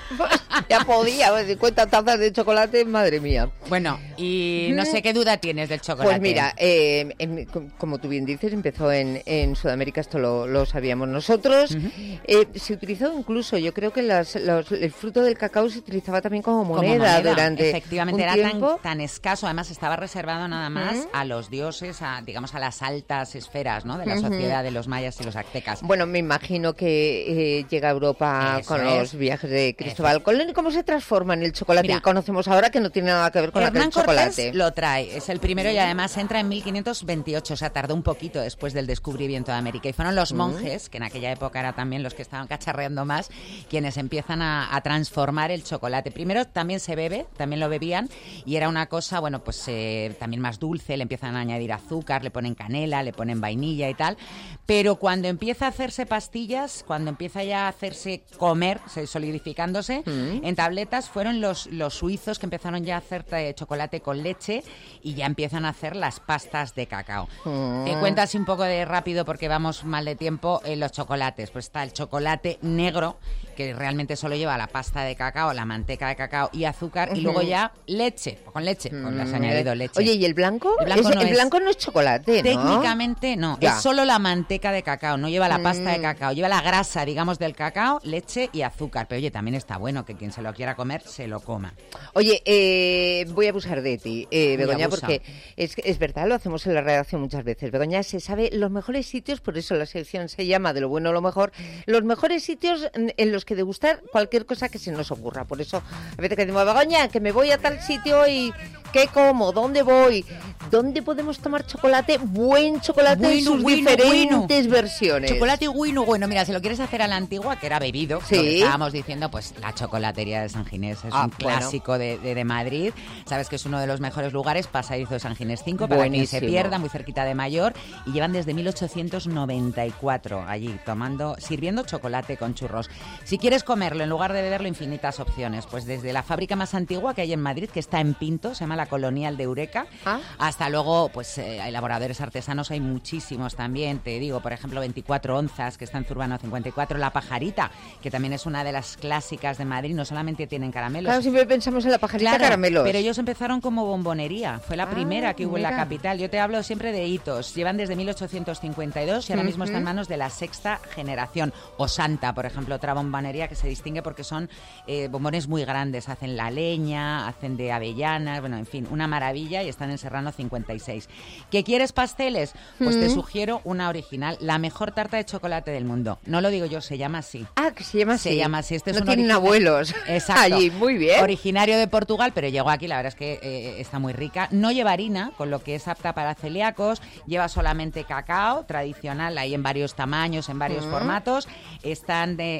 Ya podía, cincuenta tazas de chocolate, madre mía. Bueno, y no sé qué duda tienes del chocolate. Pues mira, eh, en- com- como tú bien dices, empezó en, en Sudamérica, esto lo, lo sabíamos nosotros. Eh, se utilizó incluso, yo creo que las, los- el fruto del cacao se utilizaba también como Como moneda, durante efectivamente un era tiempo. tan, tan escaso, además estaba reservado nada más Ujú. a los dioses, a digamos a las altas esferas, ¿no? De la Ujú. sociedad de los mayas y los aztecas. Bueno, me imagino que eh, llega a Europa Eso con es. los viajes de Cristóbal Colón. ¿Y cómo se transforma en el chocolate Mira, que conocemos ahora, que no tiene nada que ver con Hernán aquel chocolate? Cortés lo trae, es el primero y además entra en mil quinientos veintiocho, o sea, tardó un poquito después del descubrimiento de América. Y fueron los Mm. monjes, que en aquella época eran también los que estaban cacharreando más, quienes empiezan a, a transformar el chocolate. Primero también se bebe, también lo bebían, y era una cosa, bueno, pues eh, también más dulce, le empiezan a añadir azúcar, le ponen canela, le ponen vainilla y tal. Pero cuando empieza a hacerse pastillas, cuando empieza ya a hacerse comer, se- solidificándose Mm. en tabletas, fueron los, los suizos que empezaron ya a hacer eh, chocolate con leche y ya empiezan a hacer las pastas de cacao. Mm. Te cuento así un poco de rápido porque vamos mal de tiempo en los chocolates. Pues está el chocolate negro, que realmente solo lleva la pasta de cacao, la manteca de cacao y azúcar, y Ujú. luego ya leche, con leche, pues le has Mm. añadido leche. Oye, ¿y el blanco? El blanco Es- no el es- blanco no es chocolate, ¿no? Técnicamente no, Ya. es solo la manteca de cacao, no lleva la pasta de Mm. cacao, lleva la grasa, digamos, del cacao, leche y azúcar. Pero oye, también está bueno que quien se lo quiera comer, se lo coma. Oye, eh, voy a abusar de ti, eh, Uy, Begoña, abusa. porque es, es verdad, lo hacemos en la redacción muchas veces. Begoña se sabe los mejores sitios, por eso la sección se llama de lo bueno a lo mejor, los mejores sitios en, en los que degustar cualquier cosa que se nos ocurra. Por eso, a veces que decimos, Begoña, que me voy a tal sitio y ¿qué como? ¿Dónde voy? ¿Dónde podemos tomar chocolate? Buen chocolate en Bueno, sus bueno, diferentes versiones. Chocolate bueno, bueno, mira, si lo quieres hacer a la antigua, que era bebido, Sí. lo que estábamos diciendo, pues la chocolatería de San Ginés es Ah, un bueno. clásico de, de- de Madrid. Sabes que es uno de los mejores lugares, Pasadizo de San Ginés cinco, para que ni se Buenísimo. pierda, muy cerquita de Mayor, y llevan desde mil ochocientos noventa y cuatro allí tomando, sirviendo chocolate con churros. Si quieres comerlo, en lugar de beberlo, infinitas opciones, pues desde la fábrica más antigua que hay en Madrid, que está en Pinto, se llama la Colonial de Eureka, Ah. hasta luego, pues eh, elaboradores artesanos hay muchísimos también, te digo, por ejemplo, veinticuatro onzas, que está en Zurbano cincuenta y cuatro, La Pajarita, que también es una de las clásicas de Madrid, no solamente tienen caramelos. Claro, siempre pensamos en la pajarita Claro, caramelos. pero ellos empezaron como bombonería, fue la Ah, primera que hubo en la mira. capital. Yo te hablo siempre de hitos, llevan desde mil ochocientos cincuenta y dos y ahora mismo Ujú. está en manos de la sexta generación. O Santa, por ejemplo, otra bombonería que se distingue porque son eh, bombones muy grandes, hacen la leña, hacen de avellanas, bueno, en fin, una maravilla, y están en Serrano cincuenta y seis. ¿Qué quieres pasteles? Pues te Mm. sugiero una original, la mejor tarta de chocolate del mundo. No lo digo yo, se llama así. Ah, que se llama así. Se llama así. Este es no un tienen original- abuelos. Exacto. Allí, muy bien. Originario de Portugal, pero llegó aquí, la verdad es que eh, está muy rica. No lleva harina, con lo que es apta para celíacos. Lleva solamente cacao tradicional, hay en varios tamaños, en varios Mm. formatos. Están de- en la calle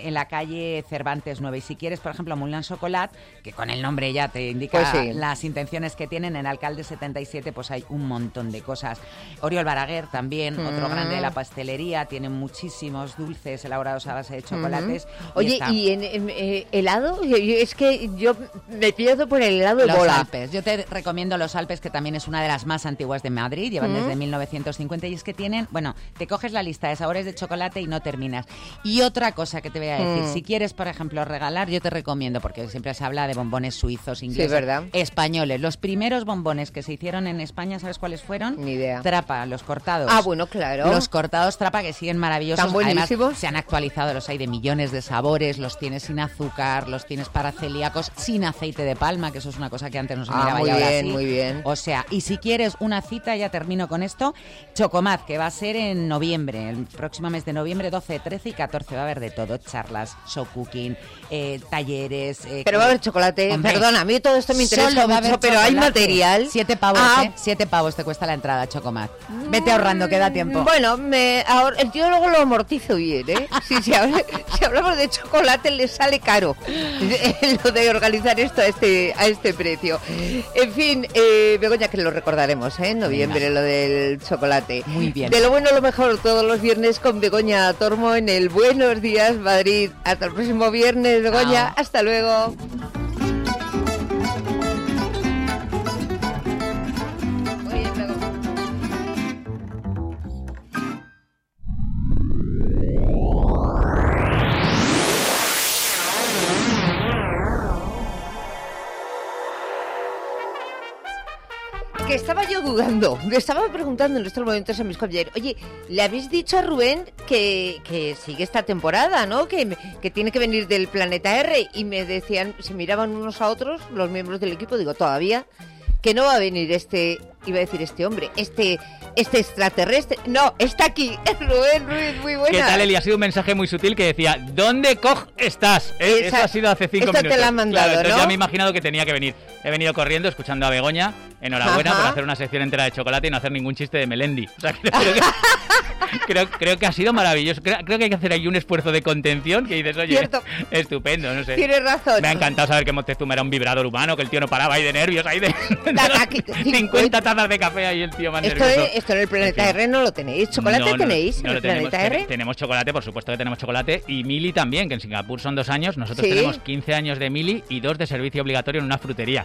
calle Cervantes nueve. Y si quieres, por ejemplo, Moulin Chocolat, que con el nombre ya te indica Pues sí. las intenciones que tienen, en Alcalde setenta y siete pues hay un montón de cosas. Oriol Baraguer también, mm. otro grande de la pastelería, tiene muchísimos dulces elaborados a base de chocolates. Mm. Oye, está... ¿y en, en, en helado? Es que yo me pierdo por el helado de los bola. Alpes. Yo te recomiendo Los Alpes, que también es una de las más antiguas de Madrid, llevan mm. desde mil novecientos cincuenta, y es que tienen, bueno, te coges la lista de sabores de chocolate y no terminas. Y otra cosa que te voy a decir, mm. si quieres, por ejemplo, regalar, yo te recomiendo, porque siempre se habla de bombones suizos, ingleses, sí, ¿verdad? españoles. Los primeros bombones que se hicieron en España, ¿sabes cuáles fueron? Ni idea. Trapa, los cortados. Ah, bueno, claro. Los cortados Trapa, que siguen maravillosos. Tan buenísimos. Además, se han actualizado, los hay de millones de sabores, los tienes sin azúcar, los tienes para celíacos, sin aceite de palma, que eso es una cosa que antes no se ah, miraba muy y ahora bien, sí. muy bien. O sea, y si quieres una cita, ya termino con esto, Chocomaz, que va a ser en noviembre, el próximo mes de noviembre, doce, trece y catorce, va a haber de todo, charlas, show cooking, eh, talleres... Eh, pero va a haber chocolate, hombre, perdona, a mí todo esto me interesa solo va a haber mucho, pero chocolate. hay material. Siete pavos, ah. ¿eh? Siete pavos te cuesta la entrada, Chocomaz. Vete ahorrando, que da tiempo. Bueno, me ahor- el tío luego lo amortizo bien, ¿eh? Si, si, habla, si hablamos de chocolate, le sale caro lo de organizar esto a este, a este precio. En fin, eh, Begoña, que lo recordaremos, ¿eh? En noviembre, Venga. Lo del chocolate. Muy bien. De lo bueno, lo mejor, todos los viernes con Begoña Tormo en el Buenos Días Madrid. Hasta el próximo viernes, Begoña. Chao. Hasta luego. Que estaba yo dudando, le estaba preguntando en estos momentos a mis compañeros, oye, ¿le habéis dicho a Rubén que, que sigue esta temporada, ¿no? Que, que tiene que venir del Planeta R? Y me decían, se miraban unos a otros, los miembros del equipo, digo, todavía, que no va a venir este, iba a decir este hombre, este... Este extraterrestre... No, está aquí. Rubén Ruiz, muy buena. ¿Qué tal, Eli? Ha sido un mensaje muy sutil que decía, ¿dónde coj estás? Esa, Eso ha sido hace cinco esto minutos. Te la han mandado, claro, entonces ¿no? ya me he imaginado que tenía que venir. He venido corriendo, escuchando a Begoña. Enhorabuena Ajá. por hacer una sección entera de chocolate y no hacer ningún chiste de Melendi. O sea, creo, creo, que, creo, creo que ha sido maravilloso. Creo, creo que hay que hacer ahí un esfuerzo de contención que dices, oye, Cierto. estupendo, no sé. Tienes razón. Me ha encantado saber que Moctezuma era un vibrador humano, que el tío no paraba ahí de nervios, ahí de, de cincuenta tazas de café ahí el tío más esto nervioso. Es, esto en el Planeta R no lo tenéis. ¿Chocolate no, no, tenéis no en lo el tenemos, Planeta R? Tenemos chocolate, por supuesto que tenemos chocolate. Y Mili también, que en Singapur son dos años. Nosotros ¿Sí? tenemos quince años de Mili y dos de servicio obligatorio en una frutería.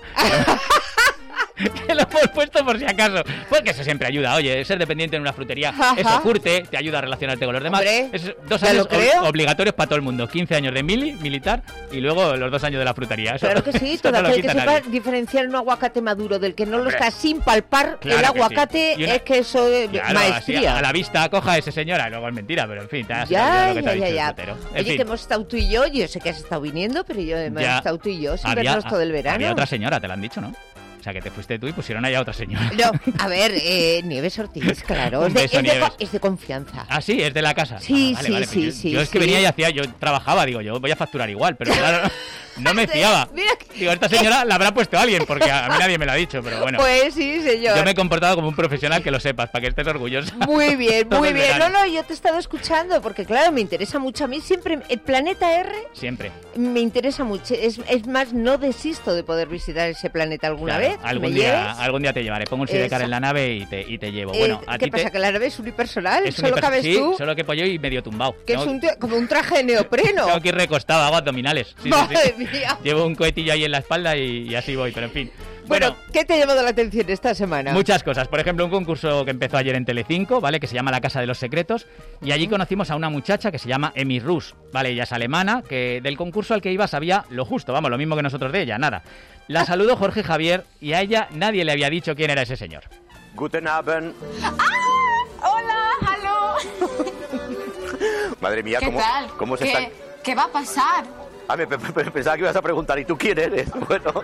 Que lo hemos puesto por si acaso. Porque eso siempre ayuda. Oye, ser dependiente en una frutería, Ajá. eso curte, te ayuda a relacionarte con los demás. Hombre, es dos años ob- obligatorios para todo el mundo. quince años de mili, militar, y luego los dos años de la frutería. Eso, claro que sí, todo aquel que sepa diferenciar un aguacate maduro del que no Hombre. Lo está sin palpar, claro el aguacate sí. una... es que eso es claro, maestría. Así, a la vista coja a esa señora, luego es mentira, pero en fin, te has ya, lo que te ya, ha dicho ya, el ya. Oye, fin. Que hemos estado tú y yo, yo sé que has estado viniendo, pero yo hemos ya. estado tú y yo sin había, vernos todo el verano. Había otra señora, te lo han dicho, ¿no? O sea, que te fuiste tú y pusieron allá a otra señora. No, a ver, eh, Nieves Ortiz, claro. Es de, beso, es, de, Nieves. es de confianza. Ah, sí, es de la casa. Sí, ah, vale, sí, vale. sí, Yo, sí. yo es que sí. venía y hacía, yo trabajaba, digo, yo voy a facturar igual, pero claro, no me fiaba. Digo, esta señora la habrá puesto alguien, porque a mí nadie me lo ha dicho, pero bueno. Pues sí, señor. Yo me he comportado como un profesional, que lo sepas, para que estés orgulloso. Muy bien, muy bien. No, no, yo te he estado escuchando, porque claro, me interesa mucho a mí siempre, el Planeta R... Siempre. Me interesa mucho. Es, es más, no desisto de poder visitar ese planeta alguna claro, vez. Algún día, algún día te llevaré. Pongo un sidecar en la nave y te, y te llevo. Eh, Bueno, a ¿Qué ti pasa? te... ¿Que la nave es unipersonal? Es ¿Solo unipersonal. cabes sí, tú? solo que pollo y medio tumbado. Que Tengo... es un t- como un traje de neopreno. Tengo que ir recostado, hago abdominales. Sí, Madre sí, sí. mía. Llevo un cohetillo ahí en la espalda y, y así voy, pero en fin. Bueno, Bueno, ¿qué te ha llamado la atención esta semana? Muchas cosas. Por ejemplo, un concurso que empezó ayer en Telecinco, ¿vale? Que se llama La Casa de los Secretos. Y allí conocimos a una muchacha que se llama Emi Rus, ¿vale? Ella es alemana, que del concurso al que iba sabía lo justo, vamos, lo mismo que nosotros de ella, nada. La saludó Jorge Javier y a ella nadie le había dicho quién era ese señor. Guten Abend. ¡Ah! ¡Hola! ¡Halo! Madre mía, ¿qué ¿cómo, tal? ¿cómo se ¿Qué, están...? ¿Qué va a pasar? Ah, me, me, me pensaba que ibas a preguntar, ¿y tú quién eres? Bueno...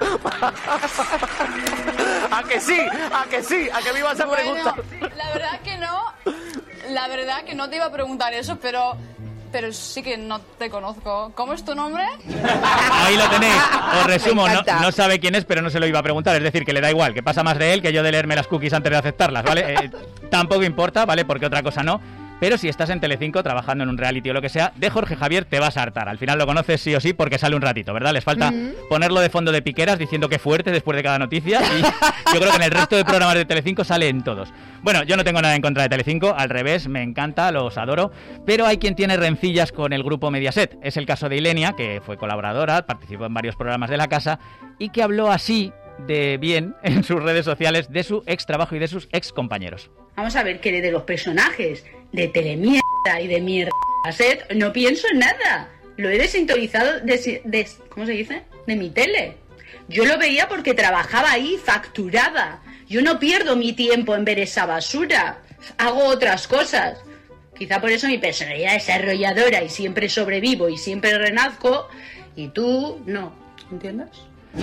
¿A que sí? ¿A que sí? ¿A que me ibas a bueno, preguntar? La verdad que no. La verdad que no te iba a preguntar eso, pero... Pero sí que no te conozco. ¿Cómo es tu nombre? Ahí lo tenéis. Os resumo, no, no sabe quién es, pero no se lo iba a preguntar. Es decir, que le da igual, que pasa más de él que yo de leerme las cookies antes de aceptarlas, ¿vale? Eh, tampoco importa, ¿vale? Porque otra cosa no. Pero si estás en Telecinco trabajando en un reality o lo que sea, de Jorge Javier te vas a hartar. Al final lo conoces sí o sí porque sale un ratito, ¿verdad? Les falta mm. ponerlo de fondo de piqueras diciendo que fuerte después de cada noticia y yo creo que en el resto de programas de Telecinco sale en todos. Bueno, yo no tengo nada en contra de Telecinco, al revés, me encanta, los adoro, pero hay quien tiene rencillas con el grupo Mediaset. Es el caso de Ilenia, que fue colaboradora, participó en varios programas de la casa y que habló así de bien en sus redes sociales de su ex trabajo y de sus ex compañeros. Vamos a ver, que de los personajes de Telemierda y de Mierda Set no pienso en nada. Lo he desintonizado de, de, ¿cómo se dice? De mi tele. Yo lo veía porque trabajaba ahí, facturaba. Yo no pierdo mi tiempo en ver esa basura. Hago otras cosas. Quizá por eso mi personalidad es arrolladora y siempre sobrevivo y siempre renazco. Y tú, no. ¿Entiendes? Pues,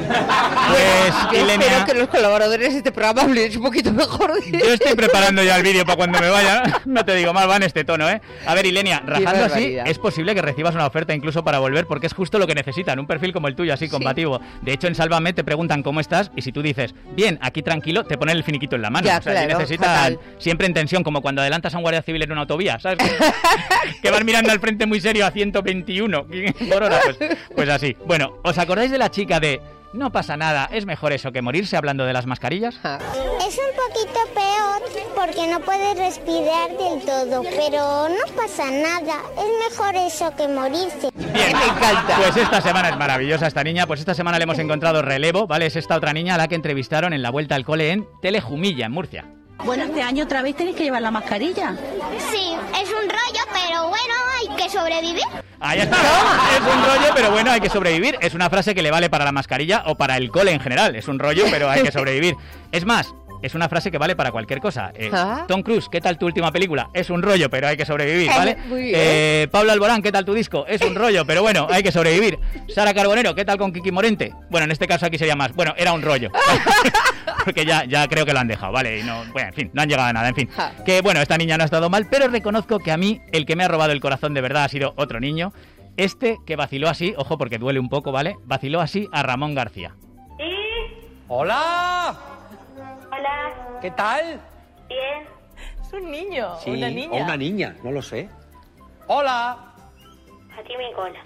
yo Ilenia, espero que los colaboradores de este programa hablen un poquito mejor. Yo estoy preparando ya el vídeo para cuando me vaya. No te digo mal, va en este tono, ¿eh? A ver, Ilenia, rajando así, es posible que recibas una oferta incluso para volver, porque es justo lo que necesitan, un perfil como el tuyo, así, combativo. Sí. De hecho, en Sálvame te preguntan cómo estás y si tú dices, bien, aquí tranquilo, te ponen el finiquito en la mano. Ya, o sea, claro, necesitan fatal. Siempre en tensión, como cuando adelantas a un guardia civil en una autovía, ¿sabes? Que vas mirando al frente muy serio a ciento veintiuno por hora. Pues, pues así. Bueno, ¿os acordáis de la chica de... No pasa nada, es mejor eso que morirse hablando de las mascarillas? Es un poquito peor porque no puedes respirar del todo, pero no pasa nada, es mejor eso que morirse. Bien, me encanta. Pues esta semana es maravillosa esta niña, pues esta semana le hemos encontrado relevo, ¿vale? Es esta otra niña a la que entrevistaron en la vuelta al cole en Telejumilla, en Murcia. Bueno, este año otra vez tenéis que llevar la mascarilla. Sí, es un rollo, pero bueno, hay que sobrevivir. Ahí está. Es un rollo, pero bueno, hay que sobrevivir. Es una frase que le vale para la mascarilla o para el cole en general. Es un rollo, pero hay que sobrevivir. Es más, es una frase que vale para cualquier cosa. Eh, Tom Cruise, ¿qué tal tu última película? Es un rollo, pero hay que sobrevivir, ¿vale? Muy bien. Eh, Pablo Alborán, ¿qué tal tu disco? Es un rollo, pero bueno, hay que sobrevivir. Sara Carbonero, ¿qué tal con Kiki Morente? Bueno, en este caso aquí sería más. Bueno, era un rollo. Porque ya, ya creo que lo han dejado, ¿vale? Y no, bueno, en fin, no han llegado a nada, en fin. Que bueno, esta niña no ha estado mal, pero reconozco que a mí el que me ha robado el corazón de verdad ha sido otro niño. Este que vaciló así, ojo porque duele un poco, ¿vale? Vaciló así a Ramón García. ¿Sí? ¡Hola! Hola. ¿Qué tal? Bien. Es un niño, Sí, una niña. o una niña, no lo sé. ¡Hola! Aquí mi cola.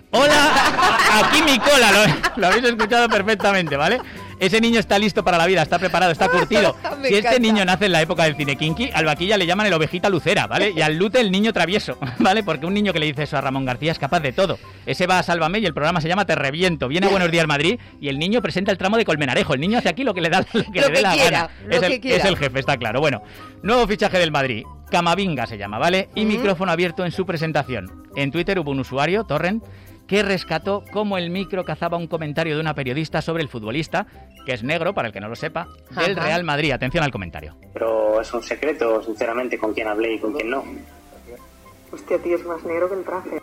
¡Hola! Aquí mi cola, lo, lo habéis escuchado perfectamente, ¿vale? Ese niño está listo para la vida, está preparado, está curtido. Si este encanta. niño nace en la época del cine kinky, al vaquilla le llaman el ovejita lucera, ¿vale? Y al lute el niño travieso, ¿vale? Porque un niño que le dice eso a Ramón García es capaz de todo. Ese va a Sálvame y el programa se llama Te Reviento. Viene a Buenos Días Madrid y el niño presenta el tramo de Colmenarejo. El niño hace aquí lo que le da lo que lo le dé que la quiera, gana. Lo Es que el, quiera. es el jefe, está claro. Bueno, nuevo fichaje del Madrid. Camavinga se llama, ¿vale? Y mm. micrófono abierto en su presentación. En Twitter hubo un usuario, Torrent, que rescató cómo el micro cazaba un comentario de una periodista sobre el futbolista, que es negro, para el que no lo sepa, del Real Madrid. Atención al comentario. Pero es un secreto, sinceramente, con quién hablé y con quién no. Hostia, tío, es más negro que el traje.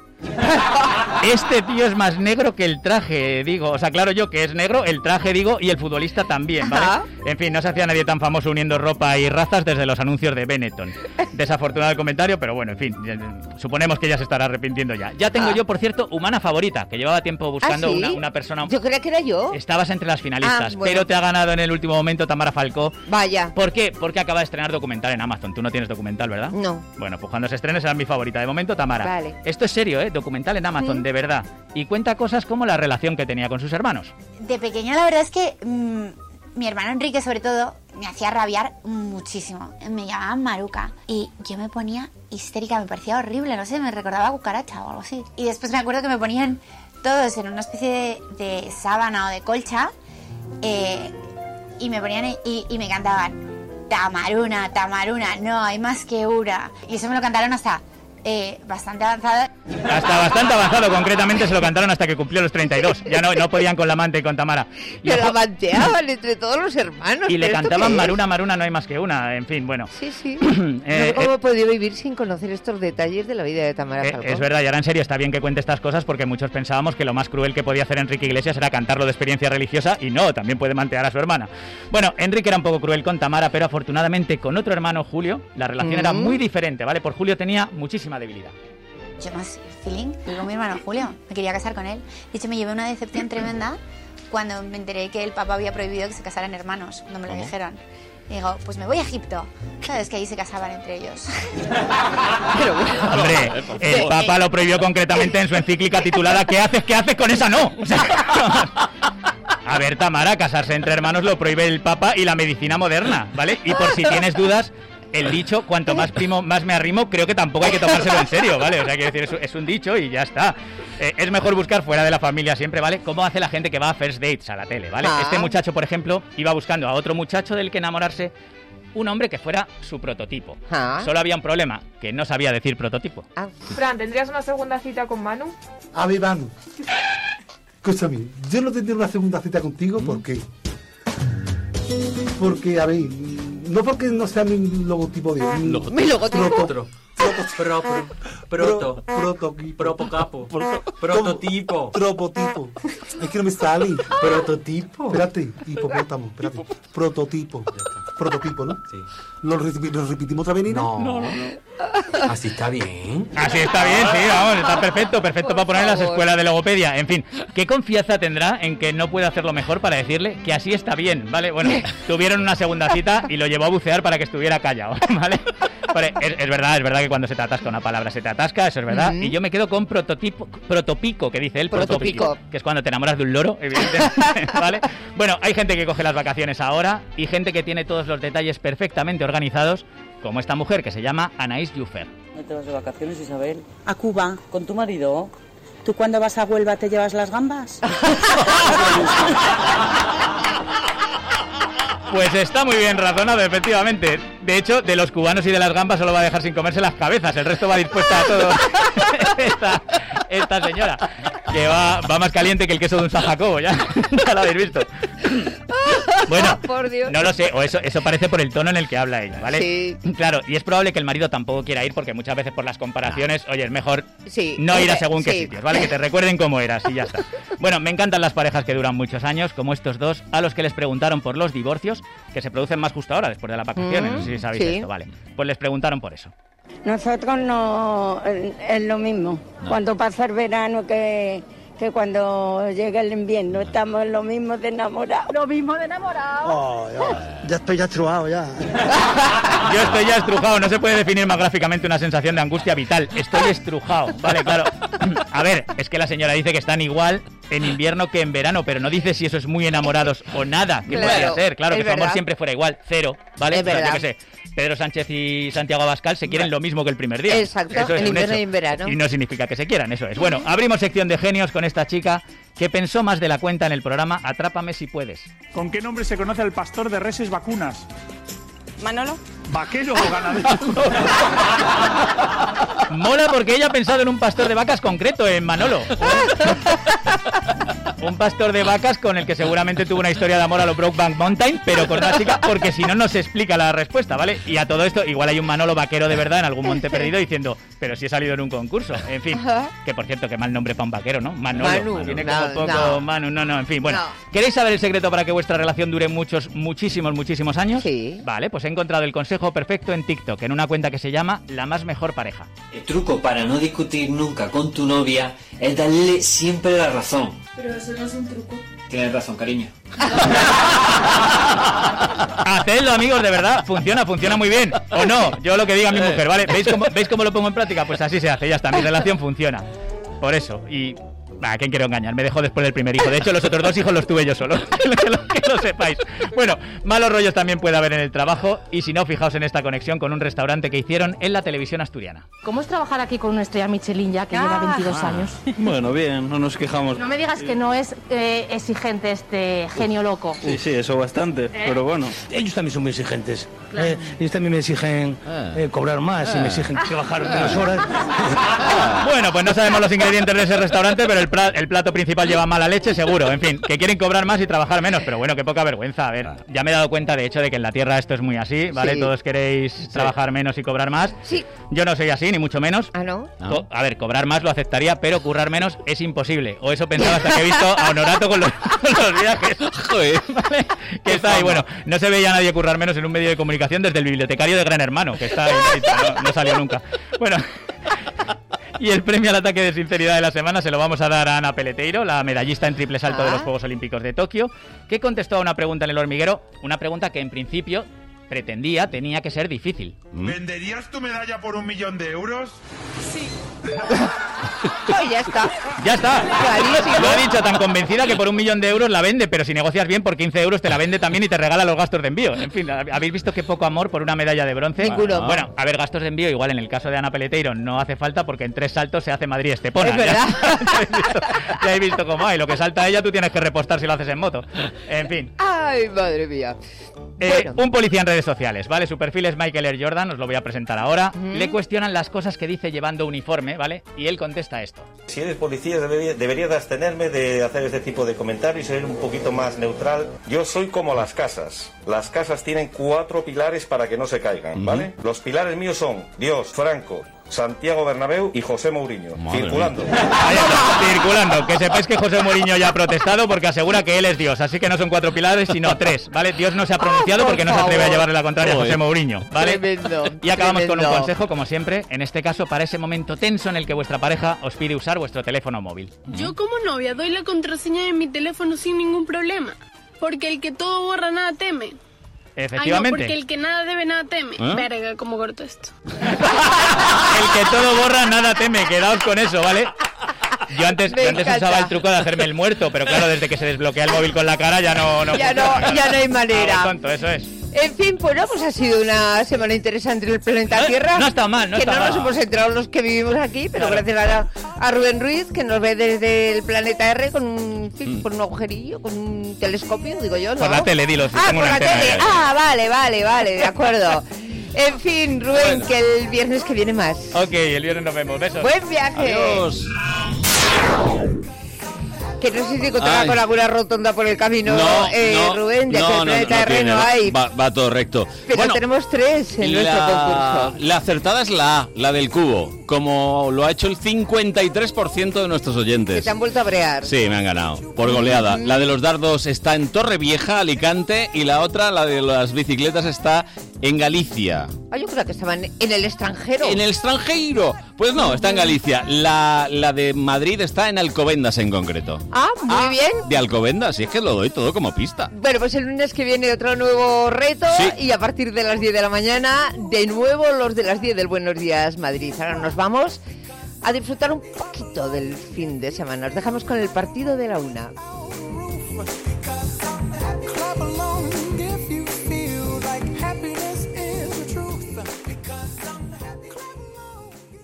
Este tío es más negro que el traje, digo. O sea, claro yo que es negro, el traje, digo, y el futbolista también, ¿vale? Ajá. En fin, no se hacía nadie tan famoso uniendo ropa y razas desde los anuncios de Benetton. Desafortunado el comentario, pero bueno, en fin, suponemos que ya se estará arrepintiendo ya. Ya tengo ah. yo, por cierto, humana favorita, que llevaba tiempo buscando ¿Ah, sí? una, una persona... Yo creía que era yo. Estabas entre las finalistas, ah, bueno. pero te ha ganado en el último momento Tamara Falcó. Vaya. ¿Por qué? Porque acaba de estrenar documental en Amazon. Tú no tienes documental, ¿verdad? No. Bueno, pues cuando se estrene será mi favorita. De momento, Tamara. Vale. Esto es serio, ¿eh? Documental en Amazon, ¿Mm? de verdad. Y cuenta cosas como la relación que tenía con sus hermanos. De pequeña la verdad es que mmm, mi hermano Enrique sobre todo me hacía rabiar muchísimo. Me llamaban Maruca y yo me ponía histérica, me parecía horrible, no sé, me recordaba a cucaracha o algo así. Y después me acuerdo que me ponían todos en una especie de, de sábana o de colcha eh, y me ponían y, y me cantaban Tamaruna, Tamaruna, no hay más que una. Y eso me lo cantaron hasta... Eh, bastante avanzado. Hasta bastante avanzado, concretamente se lo cantaron hasta que cumplió los treinta y dos. Ya no, no podían con la amante y con Tamara. Y Pero la manteaban entre todos los hermanos. Y le cantaban Maruna, Maruna, no hay más que una. En fin, bueno. Sí, sí. eh, no sé cómo he podido vivir sin conocer estos detalles de la vida de Tamara Falcó. Eh, es verdad, y ahora en serio está bien que cuente estas cosas porque muchos pensábamos que lo más cruel que podía hacer Enrique Iglesias era cantarlo de experiencia religiosa y no, también puede mantear a su hermana. Bueno, Enrique era un poco cruel con Tamara, pero afortunadamente con otro hermano, Julio, la relación mm. era muy diferente, ¿vale? Por Julio tenía muchísima debilidad. Yo más feeling, y con mi hermano Julio, me quería casar con él. De hecho, me llevé una decepción tremenda cuando me enteré que el papá había prohibido que se casaran hermanos, cuando me lo ¿Cómo? dijeron. Digo, pues me voy a Egipto. Sabes que ahí se casaban entre ellos. Pero bueno. Hombre, el Papa lo prohibió concretamente en su encíclica titulada ¿Qué haces? ¿Qué haces con esa no? O sea, a ver, Tamara, casarse entre hermanos lo prohíbe el Papa y la medicina moderna, ¿vale? Y por si tienes dudas, el dicho, cuanto más primo, más me arrimo, creo que tampoco hay que tomárselo en serio, ¿vale? O sea, quiero decir, es, es un dicho y ya está. Eh, es mejor buscar fuera de la familia siempre, ¿vale? ¿Cómo hace la gente que va a first dates a la tele, ¿vale? Ah. Este muchacho, por ejemplo, iba buscando a otro muchacho del que enamorarse, un hombre que fuera su prototipo. Ah. Solo había un problema, que no sabía decir prototipo. Ah. Fran, ¿tendrías una segunda cita con Manu? A ver, Manu. Escúchame, yo no tendré una segunda cita contigo, ¿por qué? Porque, a ver, no porque no sea mi logotipo de... Mi, mi logotipo. Proto, Pro, pro, proto, prototipo. Propocapo, prototipo. Prototipo. Es que no me sale. Prototipo. Espérate, hipopótamo, espérate. Prototipo. Prototipo, ¿no? Sí. ¿Lo, repi- lo repetimos otra vez, Nina? No, no, no. Así está bien. Así está bien, sí, vamos, está perfecto, perfecto para poner en las escuelas de logopedia. En fin, ¿qué confianza tendrá en que no puede hacerlo mejor para decirle que así está bien, ¿vale? Bueno, tuvieron una segunda cita y lo llevó a bucear para que estuviera callado, ¿vale? Vale, es, es verdad, es verdad que cuando se te atasca una palabra se te atasca, eso es verdad. Uh-huh. Y yo me quedo con prototipo, protopico, que dice él, Protopico. protopico, que es cuando te enamoras de un loro, evidentemente, ¿vale? Bueno, hay gente que coge las vacaciones ahora y gente que tiene todos los detalles perfectamente organizados, como esta mujer que se llama Anaís Jufer. ¿Dónde te vas de vacaciones, Isabel? A Cuba. ¿Con tu marido? ¿Tú cuando vas a Huelva te llevas las gambas? Pues está muy bien razonado, efectivamente. De hecho, de los cubanos y de las gambas solo va a dejar sin comerse las cabezas. El resto va dispuesta a todo. esta, esta señora, que va, va más caliente que el queso de un San Jacobo, ya, ya lo habéis visto. Bueno, por Dios. No lo sé, o eso, eso parece por el tono en el que habla ella, ¿vale? Sí. Claro, y es probable que el marido tampoco quiera ir porque muchas veces por las comparaciones, oye, es mejor sí. no ir a según sí. qué sitios, ¿vale? Que te recuerden cómo eras y ya está. Bueno, me encantan las parejas que duran muchos años, como estos dos, a los que les preguntaron por los divorcios, que se producen más justo ahora, después de las vacaciones, Mm, no sé si sabéis sí. esto, vale. Pues les preguntaron por eso. Nosotros no es lo mismo. No. Cuando pasa el verano que, que cuando llega el invierno, estamos lo mismo de enamorados. Lo mismo de enamorado. Oh, ya, ya estoy ya estrujado, ya. Yo estoy ya estrujado, no se puede definir más gráficamente una sensación de angustia vital. Estoy estrujado, vale, claro. A ver, es que la señora dice que están igual en invierno que en verano, pero no dice si eso es muy enamorados o nada, que Claro, podría ser. Claro, es que su amor verdad. siempre fuera igual, cero, ¿vale? Es O sea, yo verdad. qué sé, Pedro Sánchez y Santiago Abascal se quieren lo mismo que el primer día. Exacto, Eso es en un invierno hecho. y en verano. Y no significa que se quieran, eso es. Bueno, abrimos sección de genios con esta chica que pensó más de la cuenta en el programa Atrápame si puedes. ¿Con qué nombre se conoce al pastor de reses vacunas? ¿Manolo? ¿Vaquero o ganadero? Mola porque ella ha pensado en un pastor de vacas concreto, en Manolo. Un pastor de vacas con el que seguramente tuvo una historia de amor a lo Brokeback Mountain, pero con una chica, porque si no, no se explica la respuesta, ¿vale? Y a todo esto, igual hay un Manolo vaquero de verdad en algún monte perdido diciendo, pero si he salido en un concurso. En fin, que por cierto, qué mal nombre para un vaquero, ¿no? Manolo. Manu, Tiene no, como poco no. Manu, no, no, en fin. Bueno, No. ¿queréis saber el secreto para que vuestra relación dure muchos, muchísimos, muchísimos años? Sí. Vale, pues he encontrado el consejo perfecto en TikTok, en una cuenta que se llama La Más Mejor Pareja. El truco para no discutir nunca con tu novia es darle siempre la razón. Pero eso no es un truco. Tienes razón, cariño. Hacedlo, amigos, de verdad, funciona, funciona muy bien. O no, yo lo que diga mi mujer, ¿vale? ¿Veis cómo, ¿Veis cómo lo pongo en práctica? Pues así se hace, ya está, mi relación funciona. Por eso, y... ¿A quién quiero engañar? Me dejó después del primer hijo. De hecho, los otros dos hijos los tuve yo solo. que, lo, que lo sepáis. Bueno, malos rollos también puede haber en el trabajo. Y si no, fijaos en esta conexión con un restaurante que hicieron en la televisión asturiana. ¿Cómo es trabajar aquí con una estrella Michelin ya que lleva veintidós años? Bueno, bien, no nos quejamos. No me digas que no es eh, exigente este genio loco. Sí, sí, eso bastante, pero bueno. Ellos también son muy exigentes. Eh, ellos también me exigen eh, cobrar más y me exigen trabajar menos horas. Bueno, pues no sabemos los ingredientes de ese restaurante, pero el, pra- el plato principal lleva mala leche, seguro. En fin, que quieren cobrar más y trabajar menos, pero bueno, qué poca vergüenza. A ver, ya me he dado cuenta, de hecho, de que en la Tierra esto es muy así, ¿vale? Sí. Todos queréis sí. trabajar menos y cobrar más. Sí. Yo no soy así, ni mucho menos. Ah, ¿no? Co- a ver, cobrar más lo aceptaría, pero currar menos es imposible. O eso pensaba hasta que he visto a Honorato con los, con los viajes. Joder, ¿vale? Que está ahí, bueno, no se veía a nadie currar menos en un medio de comunicación desde el bibliotecario de Gran Hermano, que está ahí, no, no salió nunca. Bueno... Y el premio al ataque de sinceridad de la semana se lo vamos a dar a Ana Peleteiro, la medallista en triple salto ah. de los Juegos Olímpicos de Tokio, que contestó a una pregunta en El Hormiguero, una pregunta que en principio pretendía, tenía que ser difícil. ¿Venderías tu medalla por un millón de euros? Sí. Oh, ya está. Ya está. Clarísimo. Lo ha dicho tan convencida que por un millón de euros la vende, pero si negocias bien, por quince euros te la vende también y te regala los gastos de envío. En fin, ¿habéis visto qué poco amor por una medalla de bronce? Ninguno. Bueno, a ver, gastos de envío igual en el caso de Ana Peleteiro no hace falta porque en tres saltos se hace Madrid-Estepona. Es verdad. Ya, ya he visto cómo hay. Lo que salta ella tú tienes que repostar si lo haces en moto. En fin. Ay, madre mía. Eh, Bueno. Un policía en redes sociales, ¿vale? Su perfil es Michael Air Jordan, os lo voy a presentar ahora. Mm. Le cuestionan las cosas que dice llevando uniforme, ¿vale? Y él contesta esto. Si eres policía debería, deberías de abstenerme de hacer este tipo de comentarios y ser un poquito más neutral. Yo soy como las casas. Las casas tienen cuatro pilares para que no se caigan, ¿vale? Los pilares míos son Dios, Franco, Santiago Bernabéu y José Mourinho. Madre circulando. Ahí está, circulando. Que sepáis que José Mourinho ya ha protestado porque asegura que él es Dios. Así que no son cuatro pilares, sino tres, ¿vale? Dios no se ha pronunciado Oh, por porque no se atreve a favor. llevarle la contraria a Joder. José Mourinho, ¿vale? Tremendo, Y acabamos con un tremendo. consejo, como siempre, en este caso para ese momento tenso en el que vuestra pareja os pide usar vuestro teléfono móvil. Yo como novia doy la contraseña de mi teléfono sin ningún problema. Porque el que todo borra nada teme. Efectivamente. Ay, no, porque el que nada debe nada teme. ¿Eh? Verga, ¿cómo corto esto? El que todo borra, nada teme. Quedaos con eso, ¿vale? Yo antes, Me yo antes encanta. usaba el truco de hacerme el muerto, pero claro, desde que se desbloquea el móvil con la cara ya no... no Ya no, funciona. ya no hay manera. Ah, tonto, eso es. En fin, bueno, pues ha sido una semana interesante en el planeta Tierra. no está mal, no Que está no mal. nos hemos enterado los que vivimos aquí, pero Claro. gracias a, a Rubén Ruiz, que nos ve desde el planeta R con un, en fin, con un agujerillo, con un telescopio, digo yo, ¿no? Por la tele, dilo, si Ah, tengo por una la antena tele. ahí. Ah, vale, vale, vale, de acuerdo. En fin, Rubén, Bueno. que el viernes que viene más. Ok, el viernes nos vemos. Besos. Buen viaje. Adiós. Que no sé si encontrará Ay. con alguna rotonda por el camino, No, eh, no, Rubén, ya que el planeta R tiene, no va- hay. Va, va todo recto. Pero Bueno, tenemos tres en nuestro la, concurso. la acertada es la A, la del cubo, como lo ha hecho el cincuenta y tres por ciento de nuestros Que oyentes. te han vuelto a brear. Sí, me han ganado, por goleada. La de los dardos está en Torrevieja, Alicante, y la otra, la de las bicicletas, está en Galicia. Ah, yo creo que estaban en el extranjero. ¿En el extranjero? Pues no, está en Galicia. La, la de Madrid está en Alcobendas en concreto. Ah, muy bien. De Alcobendas, si es que lo doy todo como pista. Bueno, pues el lunes que viene otro nuevo reto Sí. y a partir de las diez de la mañana, de nuevo los de las diez del Buenos Días Madrid. Ahora nos vamos a disfrutar un poquito del fin de semana. Os dejamos con el partido de la una.